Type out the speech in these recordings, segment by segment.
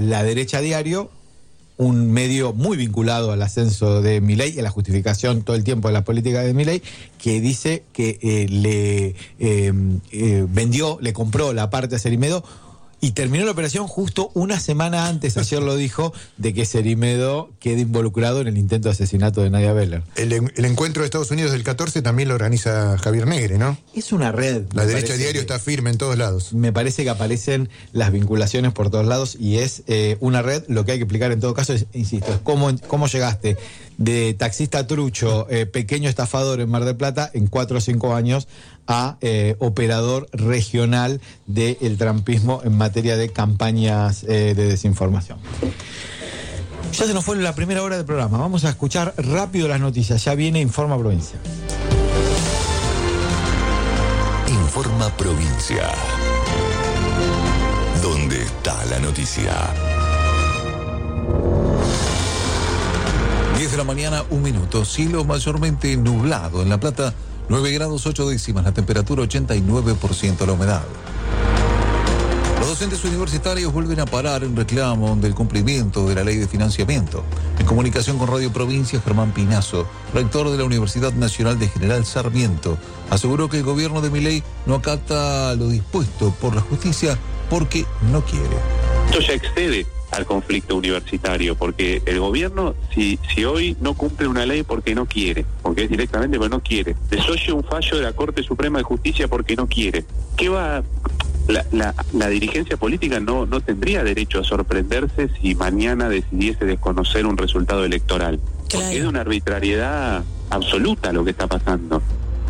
La Derecha Diario, un medio muy vinculado al ascenso de Milei y a la justificación todo el tiempo de la política de Milei, que dice que le compró la parte a Cerimedo y terminó la operación justo una semana antes, ayer lo dijo, de que Cerimedo quede involucrado en el intento de asesinato de Nadia Beller. El encuentro de Estados Unidos del 14 también lo organiza Javier Negre, ¿no? Es una red. La Derecha Diario está firme en todos lados. Me parece que aparecen las vinculaciones por todos lados y es una red. Lo que hay que explicar en todo caso es, insisto, es cómo llegaste de taxista trucho, pequeño estafador en Mar del Plata en 4 o 5 años a operador regional del trumpismo en materia de campañas de desinformación. Ya se nos fue la primera hora del programa. Vamos a escuchar rápido las noticias. Ya viene Informa Provincia. Informa Provincia. ¿Dónde está la noticia? 10 de la mañana, 1 minuto. Cielo mayormente nublado en La Plata. 9 grados 8 décimas, la temperatura 89% la humedad. Los docentes universitarios vuelven a parar en reclamo del cumplimiento de la ley de financiamiento. En comunicación con Radio Provincia, Germán Pinazo, rector de la Universidad Nacional de General Sarmiento, aseguró que el gobierno de Milei no acata lo dispuesto por la justicia porque no quiere. Esto ya excede al conflicto universitario, porque el gobierno, si hoy no cumple una ley porque no quiere, porque es directamente porque no quiere, desoye un fallo de la Corte Suprema de Justicia porque no quiere, ¿qué va? La dirigencia política no tendría derecho a sorprenderse si mañana decidiese desconocer un resultado electoral. Claro. Porque es de una arbitrariedad absoluta lo que está pasando.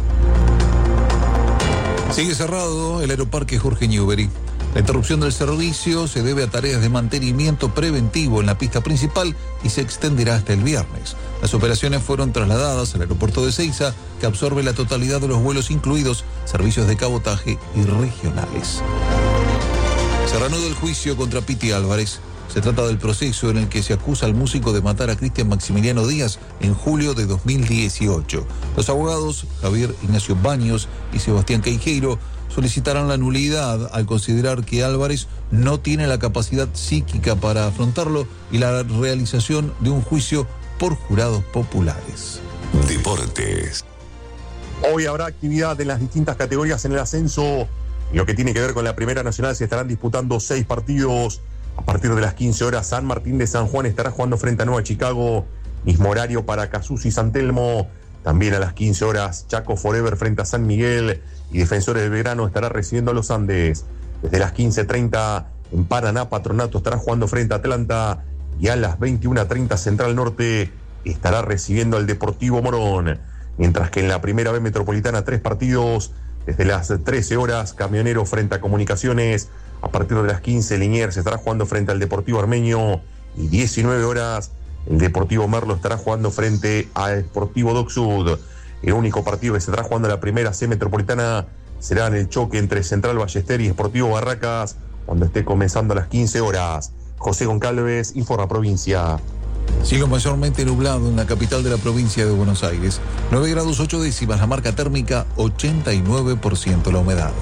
Sigue cerrado el aeroparque Jorge Newbery. La interrupción del servicio se debe a tareas de mantenimiento preventivo en la pista principal y se extenderá hasta el viernes. Las operaciones fueron trasladadas al aeropuerto de Ezeiza, que absorbe la totalidad de los vuelos, incluidos servicios de cabotaje y regionales. Se reanuda el juicio contra Piti Álvarez. Se trata del proceso en el que se acusa al músico de matar a Cristian Maximiliano Díaz en julio de 2018. Los abogados Javier Ignacio Baños y Sebastián Queijeiro solicitarán la nulidad al considerar que Álvarez no tiene la capacidad psíquica para afrontarlo y la realización de un juicio por jurados populares. Deportes. Hoy habrá actividad en las distintas categorías en el ascenso. En lo que tiene que ver con la Primera Nacional, se estarán disputando 6 partidos. A partir de las 15 horas, San Martín de San Juan estará jugando frente a Nueva Chicago. Mismo horario para Casusi y San Telmo. También a las 15 horas, Chaco Forever frente a San Miguel. Y Defensores del Verano estará recibiendo a los Andes. Desde las 15:30 en Paraná, Patronato estará jugando frente a Atlanta. Y a las 21:30 Central Norte estará recibiendo al Deportivo Morón. Mientras que en la Primera B Metropolitana 3 partidos. Desde las 13 horas, Camionero frente a Comunicaciones. A partir de las 15, Liniers estará jugando frente al Deportivo Armenio. Y 19 horas, el Deportivo Merlo estará jugando frente al Deportivo Doc Sud. El único partido que se estará jugando en la Primera C Metropolitana será en el choque entre Central Ballester y Sportivo Barracas, cuando esté comenzando a las 15 horas. José Goncalves, Informa Provincia. Cielo mayormente nublado en la capital de la provincia de Buenos Aires. 9 grados 8 décimas, la marca térmica 89% la humedad.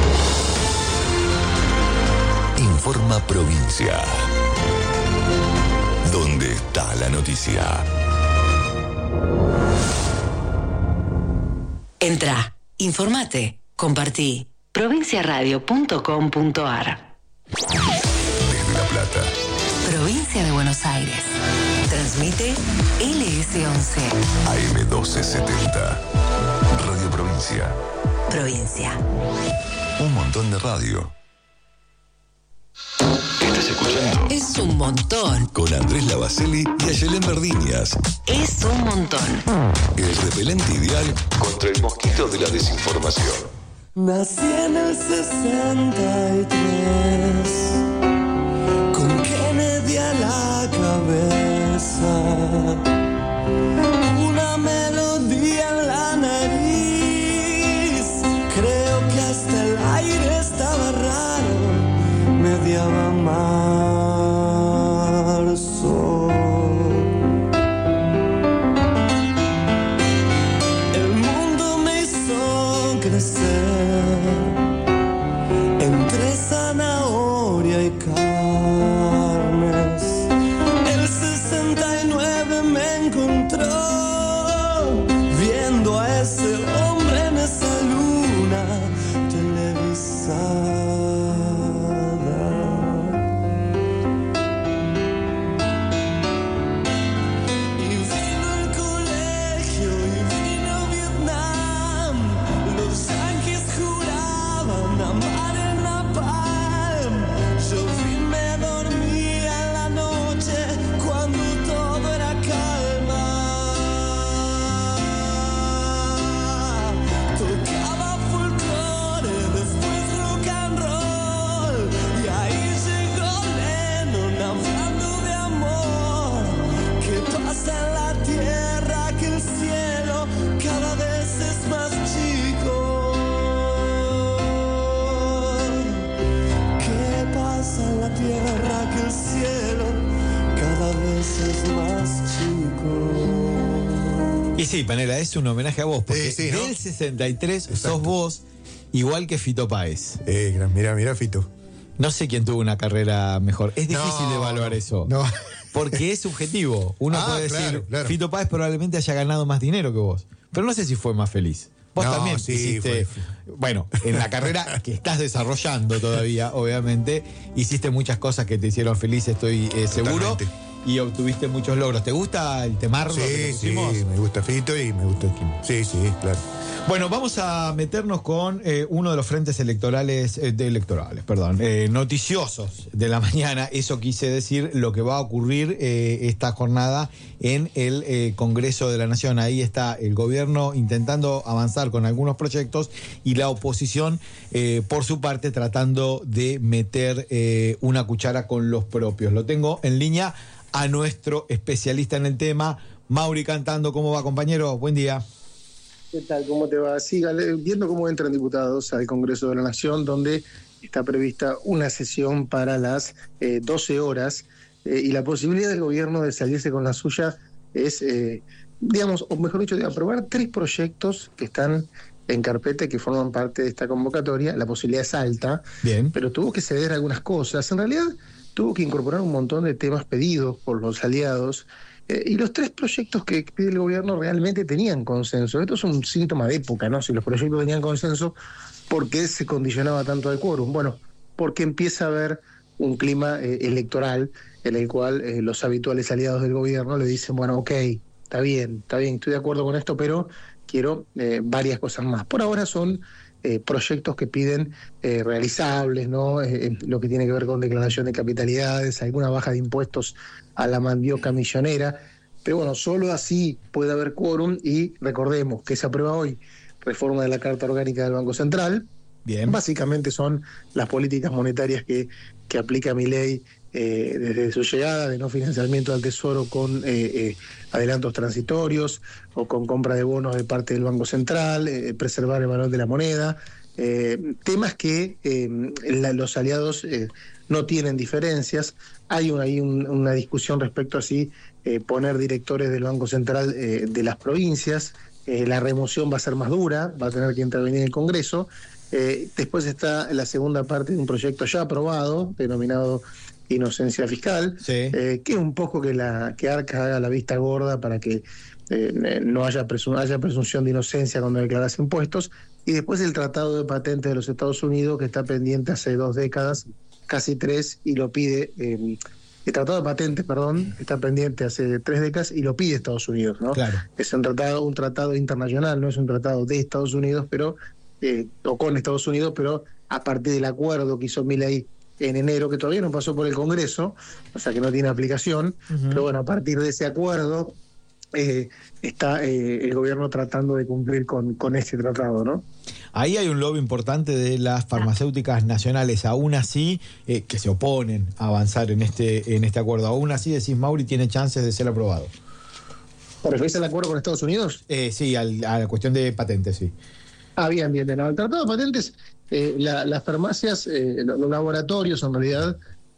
Informa Provincia. ¿Dónde está la noticia? Entra, informate, compartí. provinciaradio.com.ar. Desde La Plata. Provincia de Buenos Aires. Transmite LS11. AM1270. Radio Provincia. Provincia. Un montón de radio. ¿Estás escuchando? Es un montón. Con Andrés Lavacelli y Ayelén Verdiñas. Es un montón. El repelente ideal contra el mosquito de la desinformación. Nací en el 63, con Kennedy a la cabeza, una melodía en la nariz. Creo que hasta el aire estaba raro, mediaba marzo. El mundo me hizo crecer entre zanahoria y carne. Sí, Panela, es un homenaje a vos, porque Sí, ¿no? del 63 Exacto. sos vos, igual que Fito Páez. Mira, Fito. No sé quién tuvo una carrera mejor. Es difícil No, evaluar eso. no. Porque es subjetivo. Uno puede decir, claro. Fito Páez probablemente haya ganado más dinero que vos. Pero no sé si fue más feliz. Vos No, también sí, hiciste, bueno, en la carrera que estás desarrollando todavía, obviamente, hiciste muchas cosas que te hicieron feliz, estoy seguro. Totalmente. Y obtuviste muchos logros. ¿Te gusta el temardo que te Sí, pusimos? me gusta Fito y me gusta Kim. Sí, claro. Bueno, vamos a meternos con uno de los frentes noticiosos de la mañana. Eso quise decir, lo que va a ocurrir esta jornada en el Congreso de la Nación. Ahí está el gobierno intentando avanzar con algunos proyectos y la oposición, por su parte, tratando de meter una cuchara con los propios. Lo tengo en línea a nuestro especialista en el tema, Mauri Cantando. ¿Cómo va, compañero? Buen día. ¿Qué tal? ¿Cómo te va? Sí, viendo cómo entran diputados al Congreso de la Nación, donde está prevista una sesión para las 12 horas, y la posibilidad del gobierno de salirse con la suya es, digamos, o mejor dicho, de aprobar 3 proyectos que están en carpeta y que forman parte de esta convocatoria. La posibilidad es alta, Bien. pero tuvo que ceder algunas cosas. En realidad, tuvo que incorporar un montón de temas pedidos por los aliados. Y los 3 proyectos que pide el gobierno realmente tenían consenso. Esto es un síntoma de época, ¿no? Si los proyectos tenían consenso, ¿por qué se condicionaba tanto al quórum? Bueno, porque empieza a haber un clima electoral en el cual los habituales aliados del gobierno le dicen, bueno, ok, está bien, estoy de acuerdo con esto, pero quiero varias cosas más. Por ahora son proyectos que piden realizables, ¿no? Lo que tiene que ver con declaración de capitalidades, alguna baja de impuestos a la mandioca millonera, pero bueno, solo así puede haber quórum. Y recordemos que se aprueba hoy reforma de la Carta Orgánica del Banco Central. Bien. Básicamente son las políticas monetarias que aplica Milei desde su llegada, de no financiamiento al Tesoro con adelantos transitorios o con compra de bonos de parte del Banco Central, preservar el valor de la moneda, temas que los aliados no tienen diferencias. Hay una discusión respecto a si poner directores del Banco Central de las provincias. La remoción va a ser más dura, va a tener que intervenir el Congreso. Después está la segunda parte de un proyecto ya aprobado, denominado inocencia fiscal, Sí. que es un poco que ARCA haga la vista gorda para que no haya presunción de inocencia cuando declaras impuestos. Y después el Tratado de Patentes de los Estados Unidos, que está pendiente hace 2 décadas, casi 3, y lo pide... el Tratado de Patentes, está pendiente hace 3 décadas y lo pide Estados Unidos, ¿no? Claro. Es un tratado internacional, no es un tratado de Estados Unidos, pero o con Estados Unidos, pero a partir del acuerdo que hizo Milei en enero, que todavía no pasó por el Congreso, o sea que no tiene aplicación, pero bueno, a partir de ese acuerdo está el gobierno tratando de cumplir con este tratado, ¿no? Ahí hay un lobby importante de las farmacéuticas nacionales, aún así, que se oponen a avanzar en este acuerdo. Aún así, decís, Mauri, tiene chances de ser aprobado. ¿Te referís al acuerdo con Estados Unidos? Sí, a la cuestión de patentes, sí. Bien. No, el Tratado de Patentes, las farmacias, los laboratorios en realidad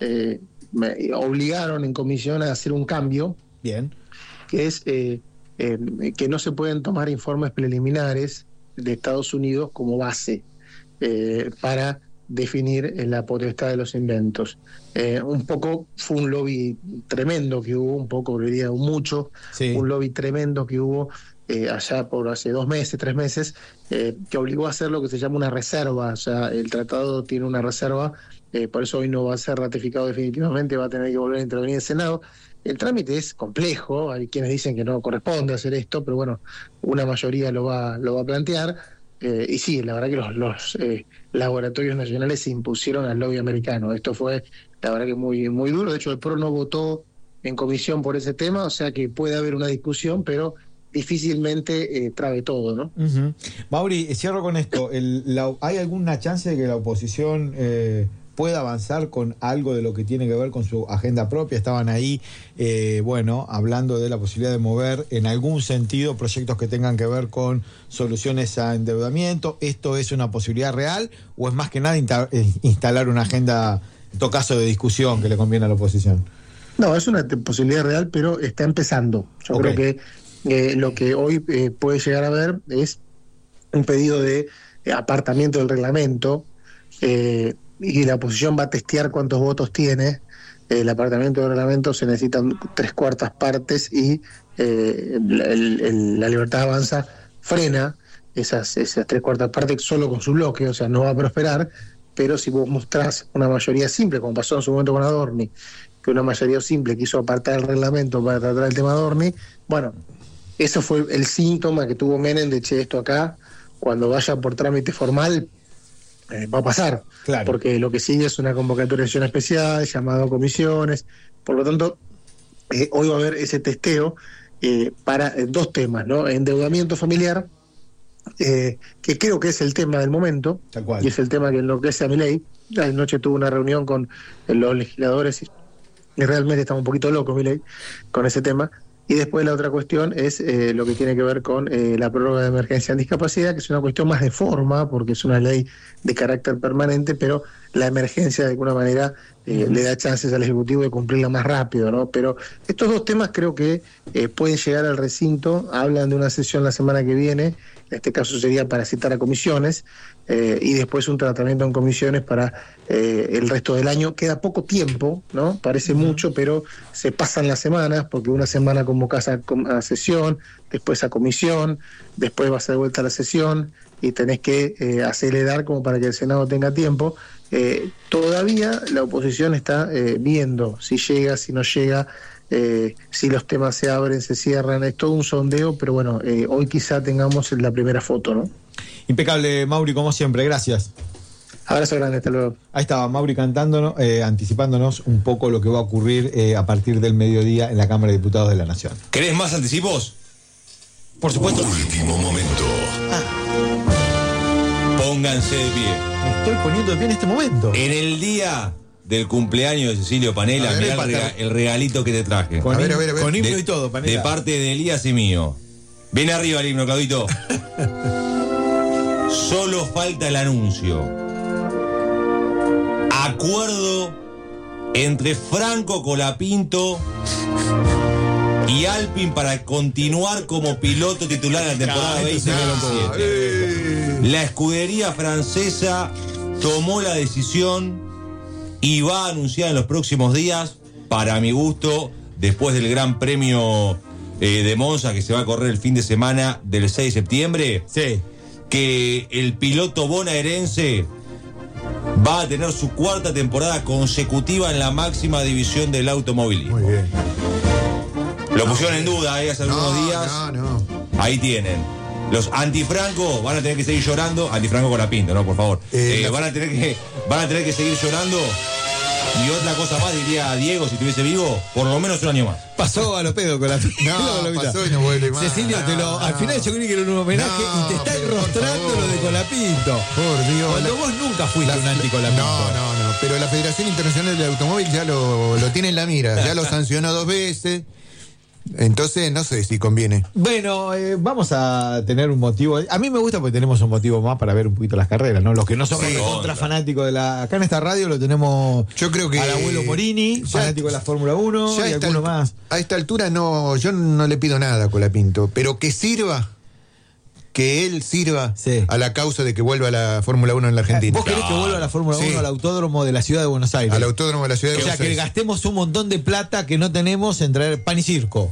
me obligaron en comisión a hacer un cambio. Bien. Que es que no se pueden tomar informes preliminares de Estados Unidos como base para definir la potestad de los inventos. Un poco fue un lobby tremendo que hubo, un poco, diría mucho, Sí. un lobby tremendo que hubo allá por hace 2 meses, 3 meses, que obligó a hacer lo que se llama una reserva. O sea, el tratado tiene una reserva, por eso hoy no va a ser ratificado definitivamente, va a tener que volver a intervenir el Senado. El trámite es complejo, hay quienes dicen que no corresponde hacer esto, pero bueno, una mayoría lo va a plantear. Y sí, la verdad que los laboratorios nacionales se impusieron al lobby americano. Esto fue, la verdad que muy, muy duro. De hecho, el PRO no votó en comisión por ese tema, o sea que puede haber una discusión, pero difícilmente trabe todo, ¿no? Uh-huh. Mauri, cierro con esto. ¿Hay alguna chance de que la oposición pueda avanzar con algo de lo que tiene que ver con su agenda propia? Estaban ahí, hablando de la posibilidad de mover en algún sentido proyectos que tengan que ver con soluciones a endeudamiento. ¿Esto es una posibilidad real o es más que nada instalar una agenda, en todo caso, de discusión que le conviene a la oposición? No, es una posibilidad real, pero está empezando. Yo creo que lo que hoy puede llegar a ver es un pedido de apartamiento del reglamento, y la oposición va a testear cuántos votos tiene. El apartamiento del reglamento se necesitan 3/4 partes y la Libertad Avanza frena esas 3/4 partes solo con su bloque, o sea, no va a prosperar. Pero si vos mostrás una mayoría simple, como pasó en su momento con Adorni, que una mayoría simple quiso apartar el reglamento para tratar el tema Adorni, bueno, eso fue el síntoma que tuvo Menem de, esto acá, cuando vaya por trámite formal, va a pasar. Claro. Porque lo que sigue es una convocatoria de sesión especial, llamado a comisiones. Por lo tanto, hoy va a haber ese testeo para dos temas, ¿no? Endeudamiento familiar, que creo que es el tema del momento, tal cual, y es el tema que enloquece a Milei. Anoche tuve una reunión con los legisladores y realmente estamos un poquito locos, Milei, con ese tema. Y después la otra cuestión es lo que tiene que ver con la prórroga de emergencia en discapacidad, que es una cuestión más de forma, porque es una ley de carácter permanente, pero la emergencia de alguna manera le da chances al Ejecutivo de cumplirla más rápido, ¿no? Pero estos dos temas creo que pueden llegar al recinto. Hablan de una sesión la semana que viene, en este caso sería para citar a comisiones, y después un tratamiento en comisiones para el resto del año. Queda poco tiempo, ¿no? Parece mucho, pero se pasan las semanas, porque una semana convocás a sesión, después a comisión, después vas de vuelta a la sesión y tenés que acelerar como para que el Senado tenga tiempo. Todavía la oposición está viendo si llega, si no llega, si los temas se abren, se cierran. Es todo un sondeo, pero bueno, hoy quizá tengamos la primera foto, ¿no? Impecable, Mauri, como siempre, gracias. Abrazo grande, hasta luego. Ahí estaba Mauri cantándonos, anticipándonos un poco lo que va a ocurrir a partir del mediodía en la Cámara de Diputados de la Nación. ¿Querés más anticipos? Por supuesto. Último momento. Pónganse de pie. Me estoy poniendo de pie en este momento. En el día del cumpleaños de Cecilio Panela, mirá el regalito que te traje. Con himno y todo, Panela. De parte de Elías y mío. Viene arriba el himno, Claudito. Solo falta el anuncio. Acuerdo entre Franco Colapinto y Alpin para continuar como piloto titular en la temporada 2027. La escudería francesa tomó la decisión y va a anunciar en los próximos días, para mi gusto, después del Gran Premio de Monza que se va a correr el fin de semana del 6 de septiembre, sí, que el piloto bonaerense va a tener su cuarta temporada consecutiva en la máxima división del automovilismo. Muy bien. Lo pusieron en duda hace algunos días. Ahí tienen. Los antifranco van a tener que seguir llorando. Antifranco con la pinta, ¿no? Por favor. Van a tener que seguir llorando. Y otra cosa más, diría Diego, si estuviese vivo, por lo menos un año más. Pasó a lo pedo con la pinta. No, pasó y no vuelve más. Cecilio, al final yo creí que era un homenaje y te está enrostrando lo de Colapinto. Por Dios. Cuando vos nunca fuiste un anti-Colapinto. No. Pero la Federación Internacional del Automóvil ya lo tiene en la mira. Ya lo sancionó 2 veces. Entonces, no sé si conviene. Bueno, vamos a tener un motivo. A mí me gusta porque tenemos un motivo más para ver un poquito las carreras, ¿no? Los que no son contra fanáticos de la... Acá en esta radio lo tenemos. Yo creo que al abuelo Morini, fanático de la Fórmula 1 y alguno más. A esta altura yo no le pido nada a Colapinto, pero que sirva, que él sirva a la causa de que vuelva a la Fórmula 1 en la Argentina. ¿Vos querés que vuelva a la Fórmula 1 al autódromo de la ciudad de Buenos Aires? Al autódromo de la ciudad de Buenos Aires. O sea, que gastemos un montón de plata que no tenemos en traer pan y circo.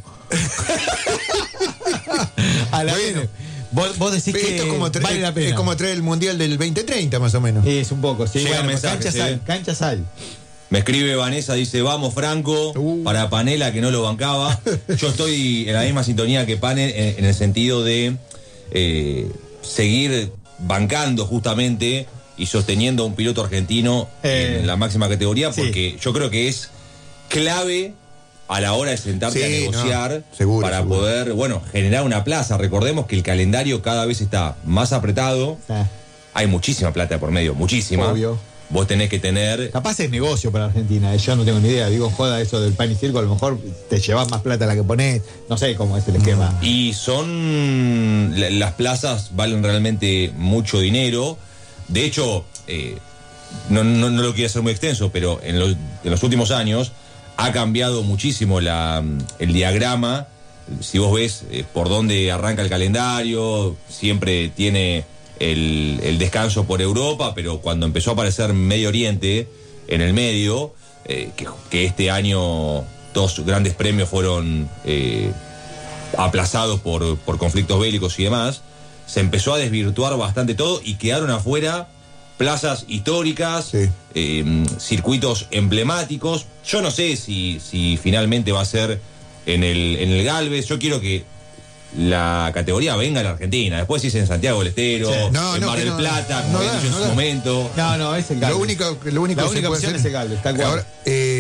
A la vez. Vos decís que esto es como vale la pena. Es como traer el Mundial del 2030, más o menos. Es un poco, sí. Llegan mensajes, canchas hay. Me escribe Vanessa, dice, vamos Franco, para Panela, que no lo bancaba. Yo estoy en la misma sintonía que Panel en el sentido de seguir bancando justamente y sosteniendo a un piloto argentino en la máxima categoría, porque yo creo que es clave a la hora de sentarte a negociar para poder, generar una plaza. Recordemos que el calendario cada vez está más apretado. Hay muchísima plata por medio, muchísima. Obvio. Vos tenés que tener... Capaz es negocio para Argentina, yo no tengo ni idea. Digo, joda eso del pan y circo, a lo mejor te llevas más plata a la que ponés. No sé cómo es el esquema. Y las plazas valen realmente mucho dinero. De hecho, no lo quiero hacer muy extenso, pero en los últimos años ha cambiado muchísimo el diagrama si vos ves por dónde arranca el calendario, siempre tiene el descanso por Europa, pero cuando empezó a aparecer Medio Oriente en el medio, que este año 2 grandes premios fueron aplazados por conflictos bélicos y demás, se empezó a desvirtuar bastante todo y quedaron afuera plazas históricas, circuitos emblemáticos. Yo no sé si finalmente va a ser en el Galvez. Yo quiero que la categoría venga a la Argentina. Después si es en Santiago del Estero, en Mar del Plata, como había dicho en su momento. No, es el Galvez. Lo único la que única se puede opción hacer es el Galvez, tal cual. Ahora,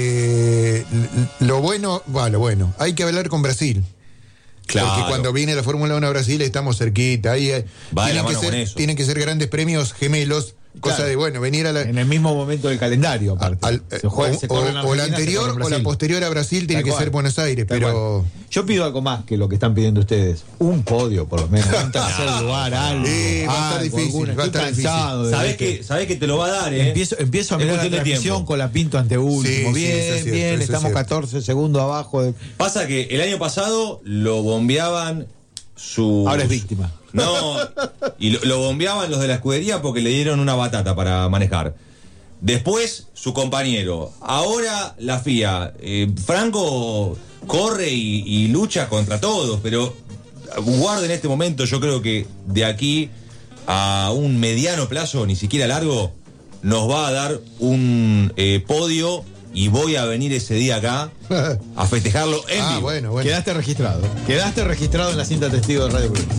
lo bueno, hay que hablar con Brasil. Claro. Porque cuando viene la Fórmula 1 a Brasil estamos cerquita. Ahí va de la mano con eso. Tienen que ser grandes premios gemelos. Cosa Claro. de, bueno, venir a la... En el mismo momento del calendario, aparte. O la anterior o la posterior a Brasil tiene que ser Buenos Aires, pero... Yo pido algo más que lo que están pidiendo ustedes. Un podio, por lo menos. Un tercer lugar, algo. Va a estar difícil. ¿Sabés que te lo va a dar, Empiezo a mirar la transmisión con la Pinto ante último. Bien, estamos 14 segundos abajo. Pasa que el año pasado lo bombeaban Ahora es víctima. No, y lo bombeaban los de la escudería porque le dieron una batata para manejar. Después, su compañero. Ahora, la FIA. Franco corre y lucha contra todos, pero guarden este momento. Yo creo que de aquí a un mediano plazo, ni siquiera largo, nos va a dar un podio. Y voy a venir ese día acá a festejarlo en vivo. Bueno. Quedaste registrado en la cinta testigo de Radio Provincia.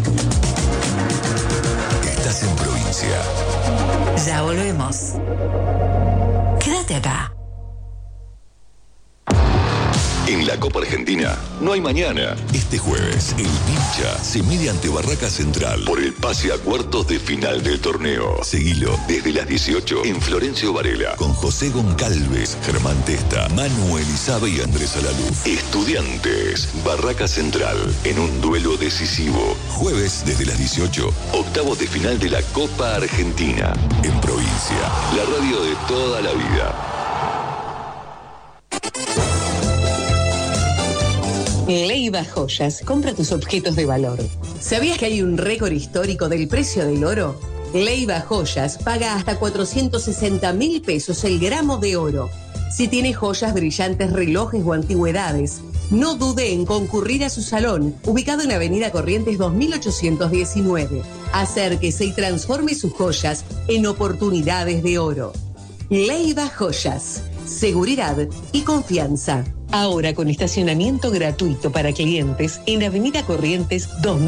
Estás en Provincia. Ya volvemos. Quédate acá. En la Copa Argentina no hay mañana. Este jueves, el Pincha se mide ante Barraca Central por el pase a cuartos de final del torneo. Seguilo desde las 18 en Florencio Varela con José Goncalves, Germán Testa, Manuel Izabe y Andrés Alaluz. Estudiantes, Barraca Central en un duelo decisivo. Jueves desde las 18, octavos de final de la Copa Argentina. En Provincia, la radio de toda la vida. Leiva Joyas, compra tus objetos de valor. ¿Sabías que hay un récord histórico del precio del oro? Leiva Joyas paga hasta 460.000 pesos el gramo de oro. Si tiene joyas, brillantes, relojes o antigüedades, no dude en concurrir a su salón, ubicado en Avenida Corrientes 2819. Acérquese y transforme sus joyas en oportunidades de oro. Leiva Joyas, seguridad y confianza. Ahora con estacionamiento gratuito para clientes en Avenida Corrientes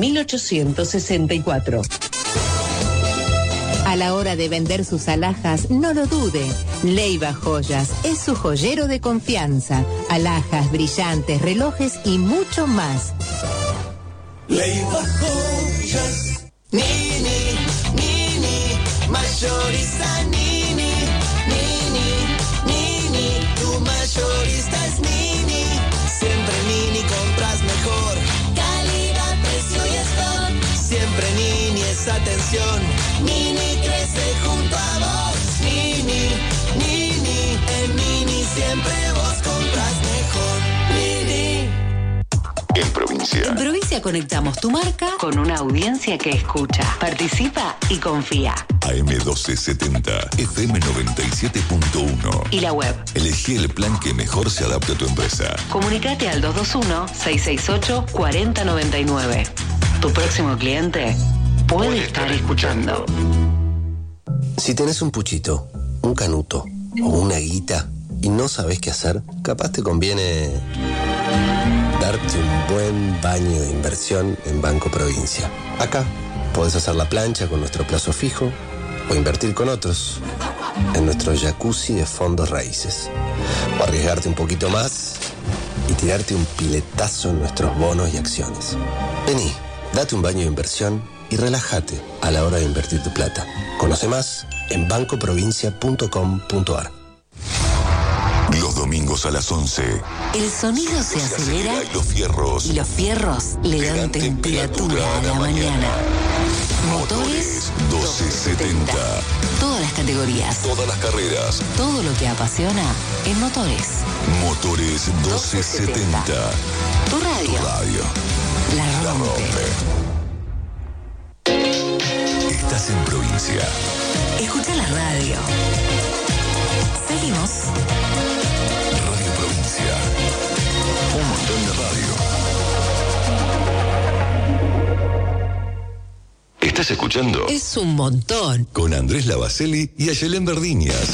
2864. A la hora de vender sus alhajas, no lo dude. Leiva Joyas es su joyero de confianza. Alhajas, brillantes, relojes y mucho más. Leiva Joyas. Nini, mayorista Nini, tu mayorista es Nini. Siempre Nini compras mejor. Calidad, precio y stock. Siempre Nini es atención. Nini crece junto a vos. Nini, en Nini siempre vos compras mejor. Nini. En Provincia. En Provincia conectamos tu marca con una audiencia que escucha, participa y confía. AM1270, FM 97.1. Y la web. Elegí el plan que mejor se adapte a tu empresa. Comunicate al 221-668-4099. Tu próximo cliente puede estar escuchando. Si tenés un puchito, un canuto o una guita y no sabés qué hacer, capaz te conviene darte un buen baño de inversión en Banco Provincia. Acá podés hacer la plancha con nuestro plazo fijo o invertir con otros en nuestro jacuzzi de fondos raíces. O arriesgarte un poquito más y tirarte un piletazo en nuestros bonos y acciones. Vení, date un baño de inversión y relájate a la hora de invertir tu plata. Conoce más en bancoprovincia.com.ar. Los domingos a las 11. El sonido se acelera Y los fierros le dan temperatura a la mañana. Motores 1270. Todas las categorías. Todas las carreras. Todo lo que apasiona en motores. Motores 1270. Tu radio. Tu radio. la rompe. Estás en provincia. Escucha la radio. Seguimos. Radio Provincia. Un montón de radio. ¿Estás escuchando? Es un montón. Con Andrés Lavacelli y Ayelén Verdiñas.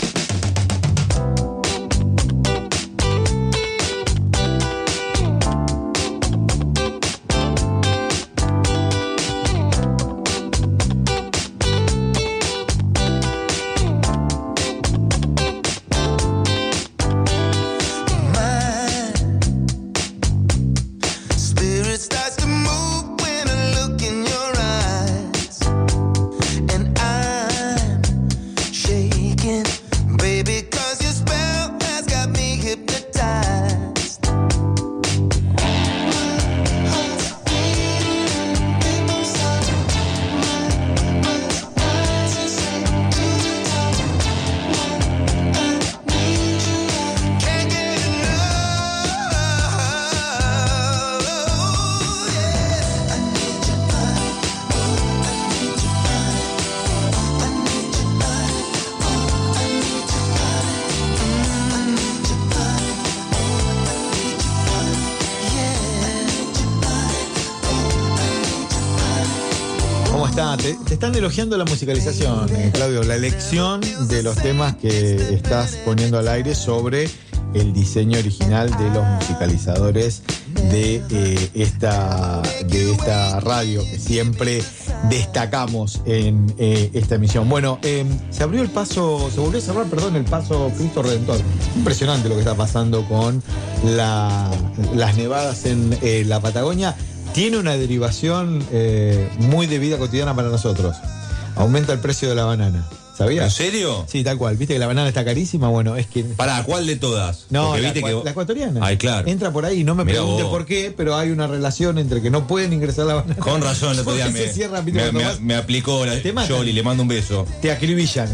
Te están elogiando la musicalización, Claudio, la elección de los temas que estás poniendo al aire sobre el diseño original de los musicalizadores de esta radio que siempre destacamos en esta emisión. Bueno, se volvió a cerrar, el paso Cristo Redentor. Impresionante lo que está pasando con las nevadas en la Patagonia. Tiene una derivación muy de vida cotidiana para nosotros. Aumenta el precio de la banana. ¿Sabías? ¿En serio? Sí, tal cual. ¿Viste que la banana está carísima? Bueno, es que... ¿Para cuál de todas? No, la ecuatoriana. Ay, claro. Entra por ahí. No me pregunte por qué, pero hay una relación entre que no pueden ingresar la banana. Con razón, el otro día me aplicó la Yoli, le mando un beso. Te acribillan.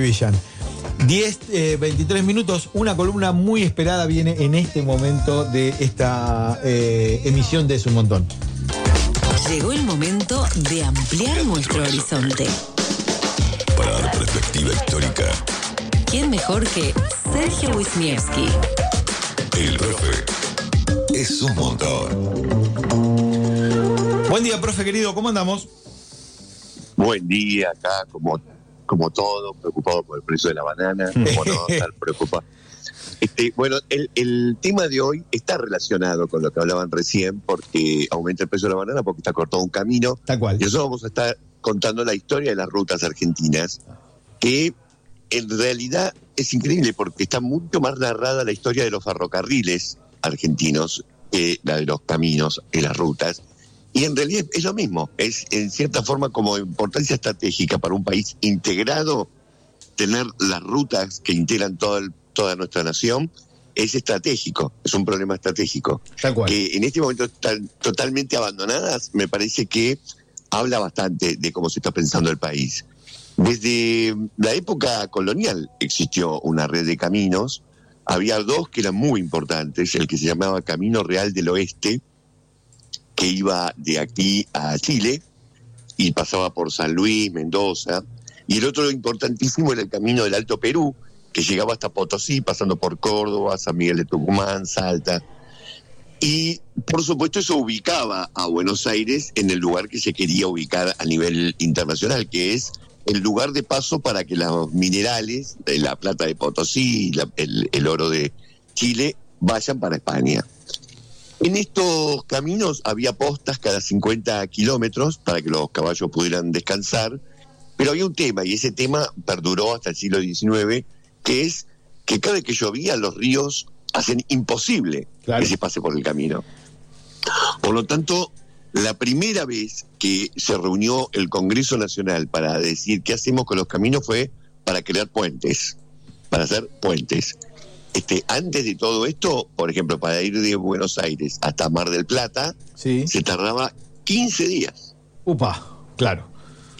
23 minutos, una columna muy esperada viene en este momento de esta emisión de Es un Montón. Llegó el momento de ampliar nuestro horizonte. Para dar perspectiva histórica. ¿Quién mejor que Sergio Wisniewski? El profe es un montón. Buen día, profe querido, ¿cómo andamos? Buen día, acá como todo, preocupado por el precio de la banana, como no estar preocupado. Bueno, el tema de hoy está relacionado con lo que hablaban recién, porque aumenta el precio de la banana porque está cortado un camino. Tal cual. Y nosotros vamos a estar contando la historia de las rutas argentinas, que en realidad es increíble porque está mucho más narrada la historia de los ferrocarriles argentinos que la de los caminos y las rutas. Y en realidad es lo mismo, es en cierta forma como importancia estratégica para un país integrado, tener las rutas que integran toda nuestra nación es estratégico, es un problema estratégico. Tal cual. Que en este momento están totalmente abandonadas, me parece que habla bastante de cómo se está pensando el país. Desde la época colonial existió una red de caminos, había dos que eran muy importantes, el que se llamaba Camino Real del Oeste, que iba de aquí a Chile y pasaba por San Luis, Mendoza, y el otro importantísimo era el Camino del Alto Perú, que llegaba hasta Potosí, pasando por Córdoba, San Miguel de Tucumán, Salta. Y, por supuesto, eso ubicaba a Buenos Aires en el lugar que se quería ubicar a nivel internacional, que es el lugar de paso para que los minerales, la plata de Potosí, el oro de Chile, vayan para España. En estos caminos había postas cada 50 kilómetros para que los caballos pudieran descansar, pero había un tema, y ese tema perduró hasta el siglo XIX, que es que cada vez que llovía los ríos hacen imposible que se pase por el camino. Por lo tanto, la primera vez que se reunió el Congreso Nacional para decir qué hacemos con los caminos fue para crear puentes, para hacer puentes. Antes de todo esto, por ejemplo, para ir de Buenos Aires hasta Mar del Plata, se tardaba 15 días. Upa, claro.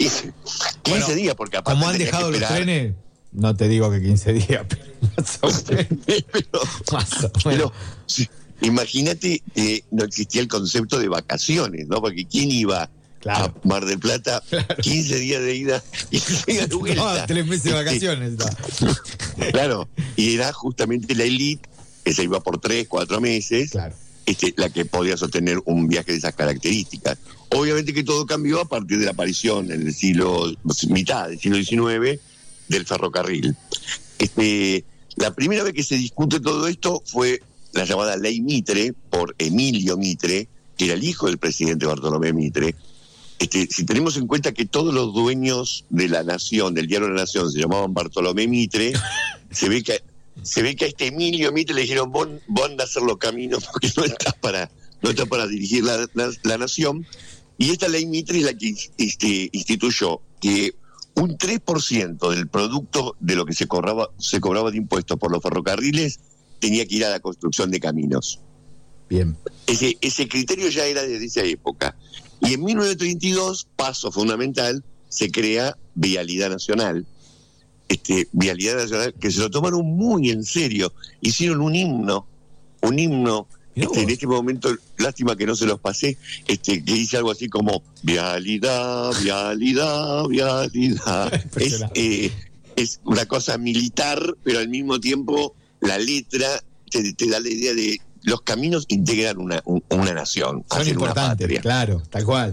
15 días, porque aparte como han dejado los trenes, no te digo que 15 días, pero más o menos. Pero Imagínate que no existía el concepto de vacaciones, ¿no? Porque ¿quién iba a Mar del Plata 15 días de ida y 15 días de vuelta? 3 meses de vacaciones. Claro, y era justamente la élite que se iba por 3, 4 meses, la que podía sostener un viaje de esas características. Obviamente que todo cambió a partir de la aparición en el mitad del siglo XIX del ferrocarril. La primera vez que se discute todo esto fue la llamada Ley Mitre, por Emilio Mitre, que era el hijo del presidente Bartolomé Mitre. Si tenemos en cuenta que todos los dueños de La Nación, del diario La Nación, se llamaban Bartolomé Mitre, se ve que a este Emilio Mitre le dijeron, vos andás a hacer los caminos porque no estás para dirigir la Nación. Y esta Ley Mitre es la que instituyó que un 3% del producto de lo que se cobraba de impuestos por los ferrocarriles tenía que ir a la construcción de caminos. Bien. Ese criterio ya era desde esa época. Y en 1932, paso fundamental, se crea Vialidad Nacional. Vialidad Nacional, que se lo tomaron muy en serio. Hicieron un himno. En este momento, lástima que no se los pasé, que dice algo así como vialidad, vialidad, vialidad. Es una cosa militar, pero al mismo tiempo la letra te da la idea de los caminos integran una nación. Son importantes, claro, tal cual.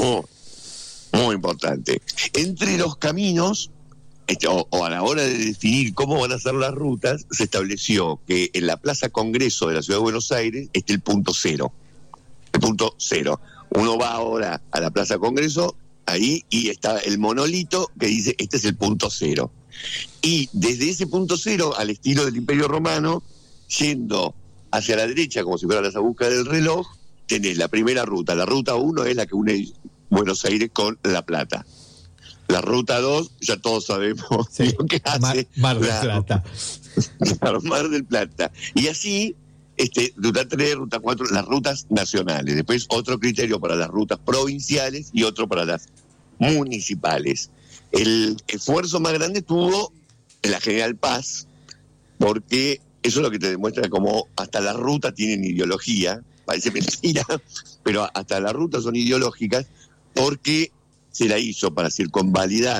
Muy importante. Entre los caminos, o a la hora de definir cómo van a ser las rutas, se estableció que en la Plaza Congreso de la Ciudad de Buenos Aires está el punto cero. El punto cero. Uno va ahora a la Plaza Congreso, ahí, y está el monolito que dice, este es el punto cero. Y desde ese punto cero, al estilo del Imperio Romano, yendo hacia la derecha, como si fuera la agujas del reloj, tenés la primera ruta. La ruta 1 es la que une Buenos Aires con La Plata. La ruta 2, ya todos sabemos lo que hace. Mar del Plata. Mar del Plata. Y así, ruta 3, ruta 4, las rutas nacionales. Después otro criterio para las rutas provinciales y otro para las municipales. El esfuerzo más grande tuvo en la General Paz, porque eso es lo que te demuestra como hasta las rutas tienen ideología. Parece mentira, pero hasta las rutas son ideológicas, porque se la hizo para circunvalar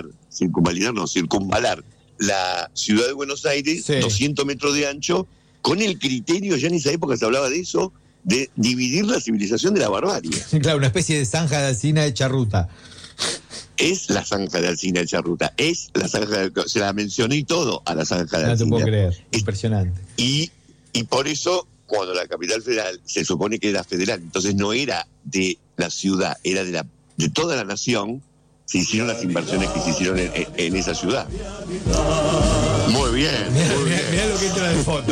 la ciudad de Buenos Aires, 200 metros de ancho, con el criterio, ya en esa época se hablaba de eso, de dividir la civilización de la barbarie. Claro, una especie de zanja de Alsina hecha ruta. Es la zanja de Alsina hecha ruta, se la mencioné y todo a la zanja de Alsina. No te puedo creer, impresionante. Y por eso, cuando la capital federal se supone que era federal, entonces no era de la ciudad, era de toda la nación, se hicieron las inversiones que se hicieron en esa ciudad. Muy bien. Mirá lo que entra de fondo.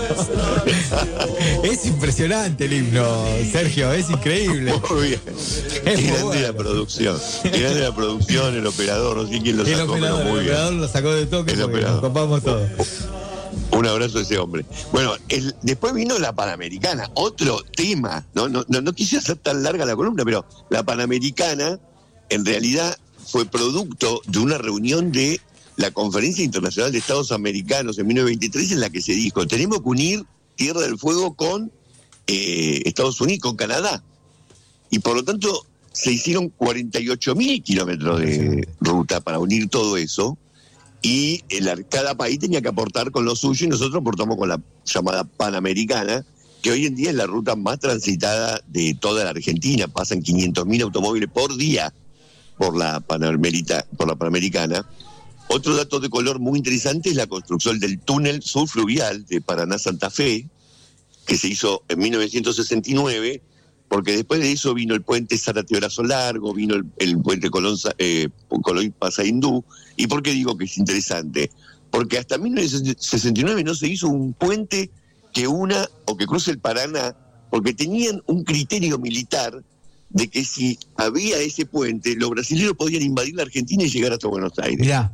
Es impresionante el himno, Sergio, es increíble. Muy bien. Es grande la producción. Grande la producción, el operador, no sé quién lo sacó, pero muy bien. El operador lo sacó de toque porque nos copamos todos. Un abrazo a ese hombre. Bueno, después vino la Panamericana, otro tema. No quisiera hacer tan larga la columna, pero la Panamericana en realidad fue producto de una reunión de la Conferencia Internacional de Estados Americanos en 1923, en la que se dijo, tenemos que unir Tierra del Fuego con Estados Unidos, con Canadá. Y por lo tanto se hicieron 48.000 kilómetros de ruta para unir todo eso. Y cada país tenía que aportar con lo suyo, y nosotros aportamos con la llamada Panamericana, que hoy en día es la ruta más transitada de toda la Argentina. Pasan 500.000 automóviles por día por la Panamericana. Otro dato de color muy interesante es la construcción del túnel subfluvial de Paraná-Santa Fe, que se hizo en 1969, porque después de eso vino el puente Zárate-Horacio Largo, vino el puente Colón-Pasaindú. ¿Y por qué digo que es interesante? Porque hasta 1969 no se hizo un puente que una o que cruce el Paraná, porque tenían un criterio militar de que si había ese puente, los brasileños podían invadir la Argentina y llegar hasta Buenos Aires. Mirá.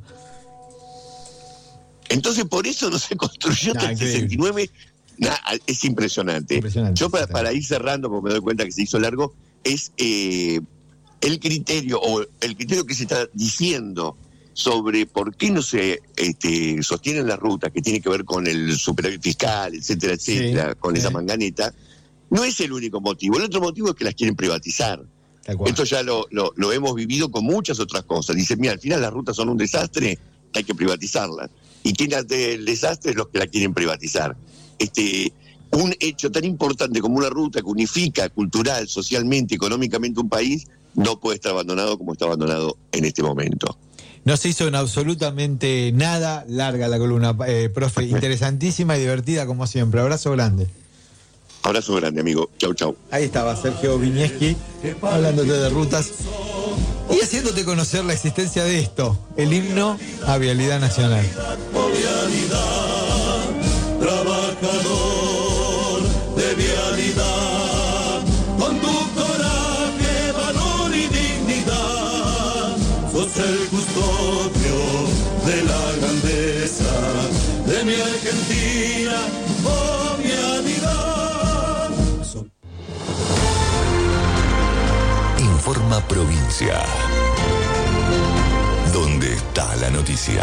Entonces por eso no se construyó hasta el 69. Es impresionante. Yo para ir cerrando, porque me doy cuenta que se hizo largo, es el criterio que se está diciendo sobre por qué no se sostienen las rutas, que tiene que ver con el superávit fiscal, etcétera, etcétera, con esa manganeta. no es el único motivo. El otro motivo es que las quieren privatizar. Esto ya lo hemos vivido con muchas otras cosas. Dicen, mira, al final las rutas son un desastre, hay que privatizarlas. Y quien hace el desastre es los que la quieren privatizar. Un hecho tan importante como una ruta que unifica cultural, socialmente, económicamente un país, no puede estar abandonado como está abandonado en este momento. No se hizo en absolutamente nada larga la columna, profe. Interesantísima y divertida como siempre. Abrazo grande. Abrazo grande, amigo. Chau, chau. Ahí estaba Sergio Vinieski hablándote de rutas y haciéndote conocer la existencia de esto, el himno a Vialidad Nacional. Vialidad, trabajador de vialidad, con tu coraje, valor y dignidad, sos el custodio de la grandeza de mi Argentina, oh vialidad. Informa Provincia. ¿Dónde está la noticia?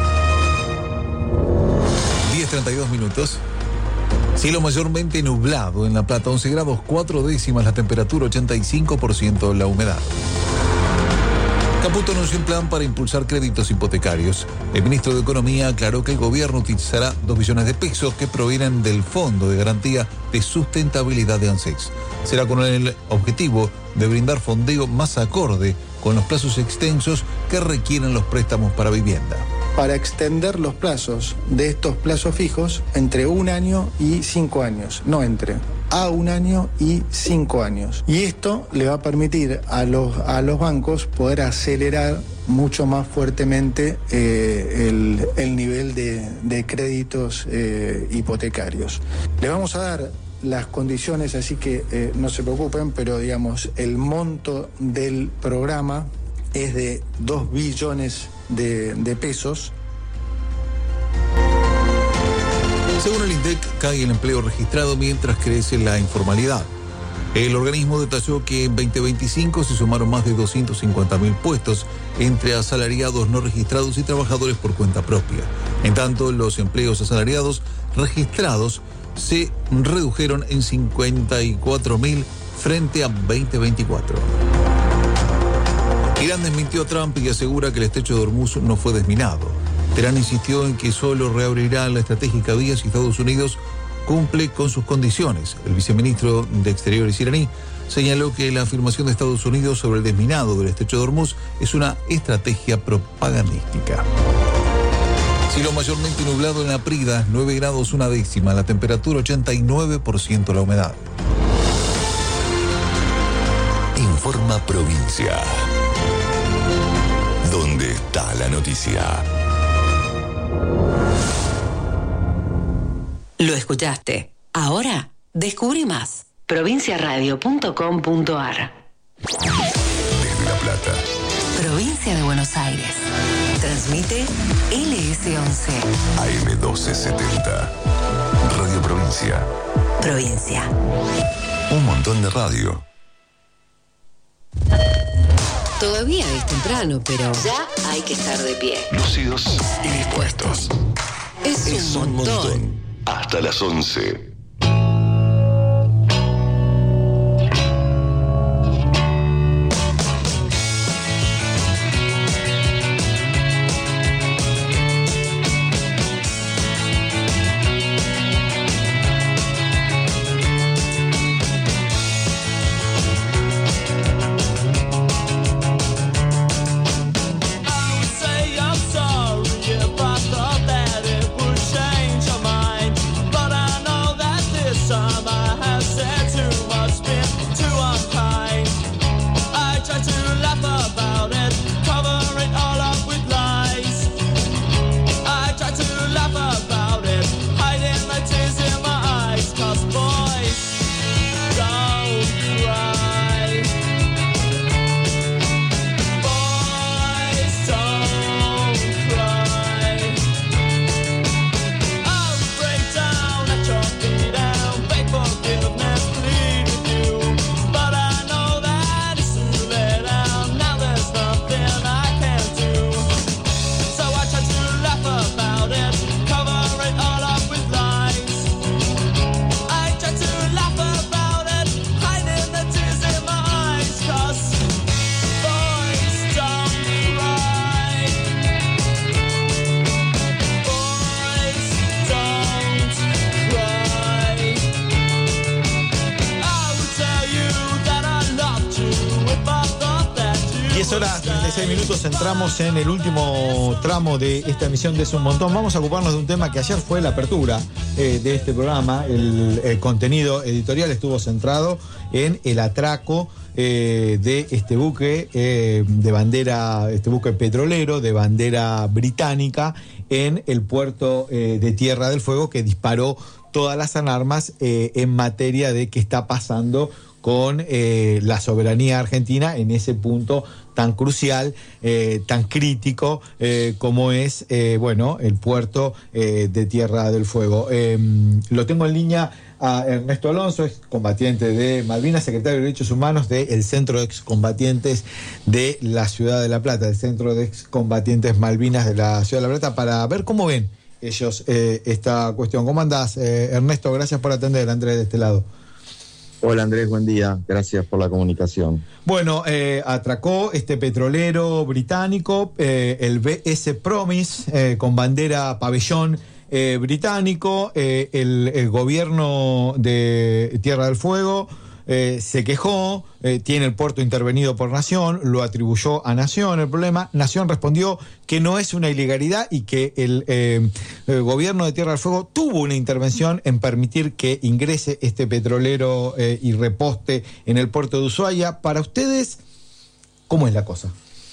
10:32 minutos. Cielo mayormente nublado en La Plata, 11 grados 4 décimas la temperatura, 85% la humedad. Caputo anunció un plan para impulsar créditos hipotecarios. El ministro de Economía aclaró que el gobierno utilizará 2 billones de pesos que provienen del Fondo de Garantía de Sustentabilidad de ANSES. Será con el objetivo de brindar fondeo más acorde con los plazos extensos que requieren los préstamos para vivienda. Para extender los plazos de estos plazos fijos entre 1 año y 5 años, no entre a 1 año y 5 años. Y esto le va a permitir a los bancos poder acelerar mucho más fuertemente el nivel de créditos hipotecarios. Le vamos a dar las condiciones, así que no se preocupen, pero digamos, el monto del programa es de 2 billones de pesos. Según el INDEC, cae el empleo registrado mientras crece la informalidad. El organismo detalló que en 2025 se sumaron más de 250.000 puestos entre asalariados no registrados y trabajadores por cuenta propia. En tanto, los empleos asalariados registrados se redujeron en 54.000 frente a 2024. Irán desmintió a Trump y asegura que el estrecho de Hormuz no fue desminado. Teherán insistió en que solo reabrirá la estratégica vía si Estados Unidos cumple con sus condiciones. El viceministro de Exteriores iraní señaló que la afirmación de Estados Unidos sobre el desminado del estrecho de Hormuz es una estrategia propagandística. Cielo mayormente nublado en La Prida, 9 grados 1 décima, la temperatura 89% la humedad. Informa Provincia. ¿Dónde está la noticia? Lo escuchaste. Ahora, descubrí más. Provinciaradio.com.ar. Desde La Plata. Provincia de Buenos Aires. Transmite LS11. AM 1270. Radio Provincia. Provincia. Un montón de radio. Todavía es temprano, pero ya hay que estar de pie. Lúcidos y dispuestos. Es un montón. Hasta las 11. Sorry if I thought that it would change your mind, but I know that 10:36, entramos en el último tramo de esta emisión de Es un Montón. Vamos a ocuparnos de un tema que ayer fue la apertura de este programa. El contenido editorial estuvo centrado en el atraco de este buque de bandera, este buque petrolero de bandera británica en el puerto de Tierra del Fuego, que disparó todas las alarmas en materia de qué está pasando con la soberanía argentina en ese punto tan crucial, tan crítico como es el puerto de Tierra del Fuego. Lo tengo en línea a Ernesto Alonso, es combatiente de Malvinas, secretario de Derechos Humanos del Centro de Excombatientes de la Ciudad de La Plata, del Centro de Excombatientes Malvinas de la Ciudad de La Plata, para ver cómo ven ellos esta cuestión. ¿Cómo andás, Ernesto? Gracias por atender. Andrés de este lado. Hola Andrés, buen día, gracias por la comunicación. Bueno, atracó este petrolero británico, el BS Promise, con bandera pabellón británico. El gobierno de Tierra del Fuego se quejó, tiene el puerto intervenido por Nación, lo atribuyó a Nación el problema. Nación respondió que no es una ilegalidad y que el gobierno de Tierra del Fuego tuvo una intervención en permitir que ingrese este petrolero y reposte en el puerto de Ushuaia. Para ustedes, ¿cómo es la cosa?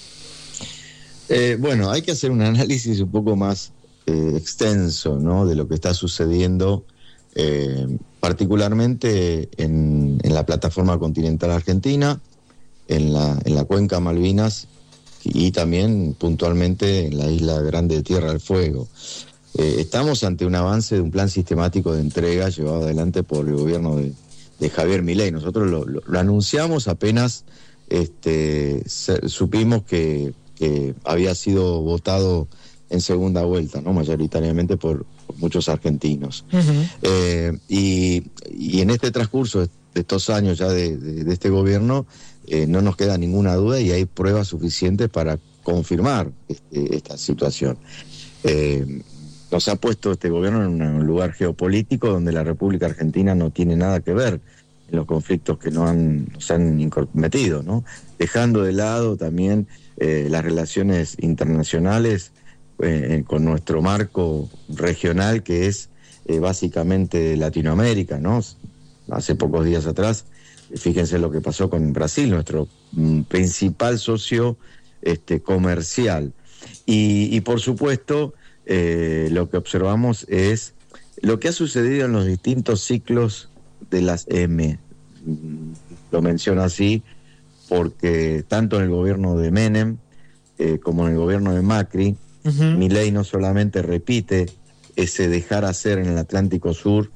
Bueno, hay que hacer un análisis un poco más extenso, ¿no?, de lo que está sucediendo, particularmente en la plataforma continental argentina, en la cuenca Malvinas y también puntualmente en la isla grande de Tierra del Fuego. Estamos ante un avance de un plan sistemático de entrega llevado adelante por el gobierno de Javier Milei. Nosotros lo anunciamos apenas supimos que había sido votado en segunda vuelta, ¿no?, mayoritariamente por muchos argentinos. Uh-huh. Y en este transcurso de estos años ya de este gobierno, no nos queda ninguna duda y hay pruebas suficientes para confirmar esta situación. Nos ha puesto este gobierno en un lugar geopolítico donde la República Argentina no tiene nada que ver en los conflictos que nos han metido, ¿no?, dejando de lado también las relaciones internacionales con nuestro marco regional, que es básicamente Latinoamérica, ¿no? Hace pocos días atrás, fíjense lo que pasó con Brasil, nuestro principal socio comercial. Y por supuesto, lo que observamos es lo que ha sucedido en los distintos ciclos de las M. Lo menciono así porque tanto en el gobierno de Menem como en el gobierno de Macri, uh-huh, Milei no solamente repite ese dejar hacer en el Atlántico Sur,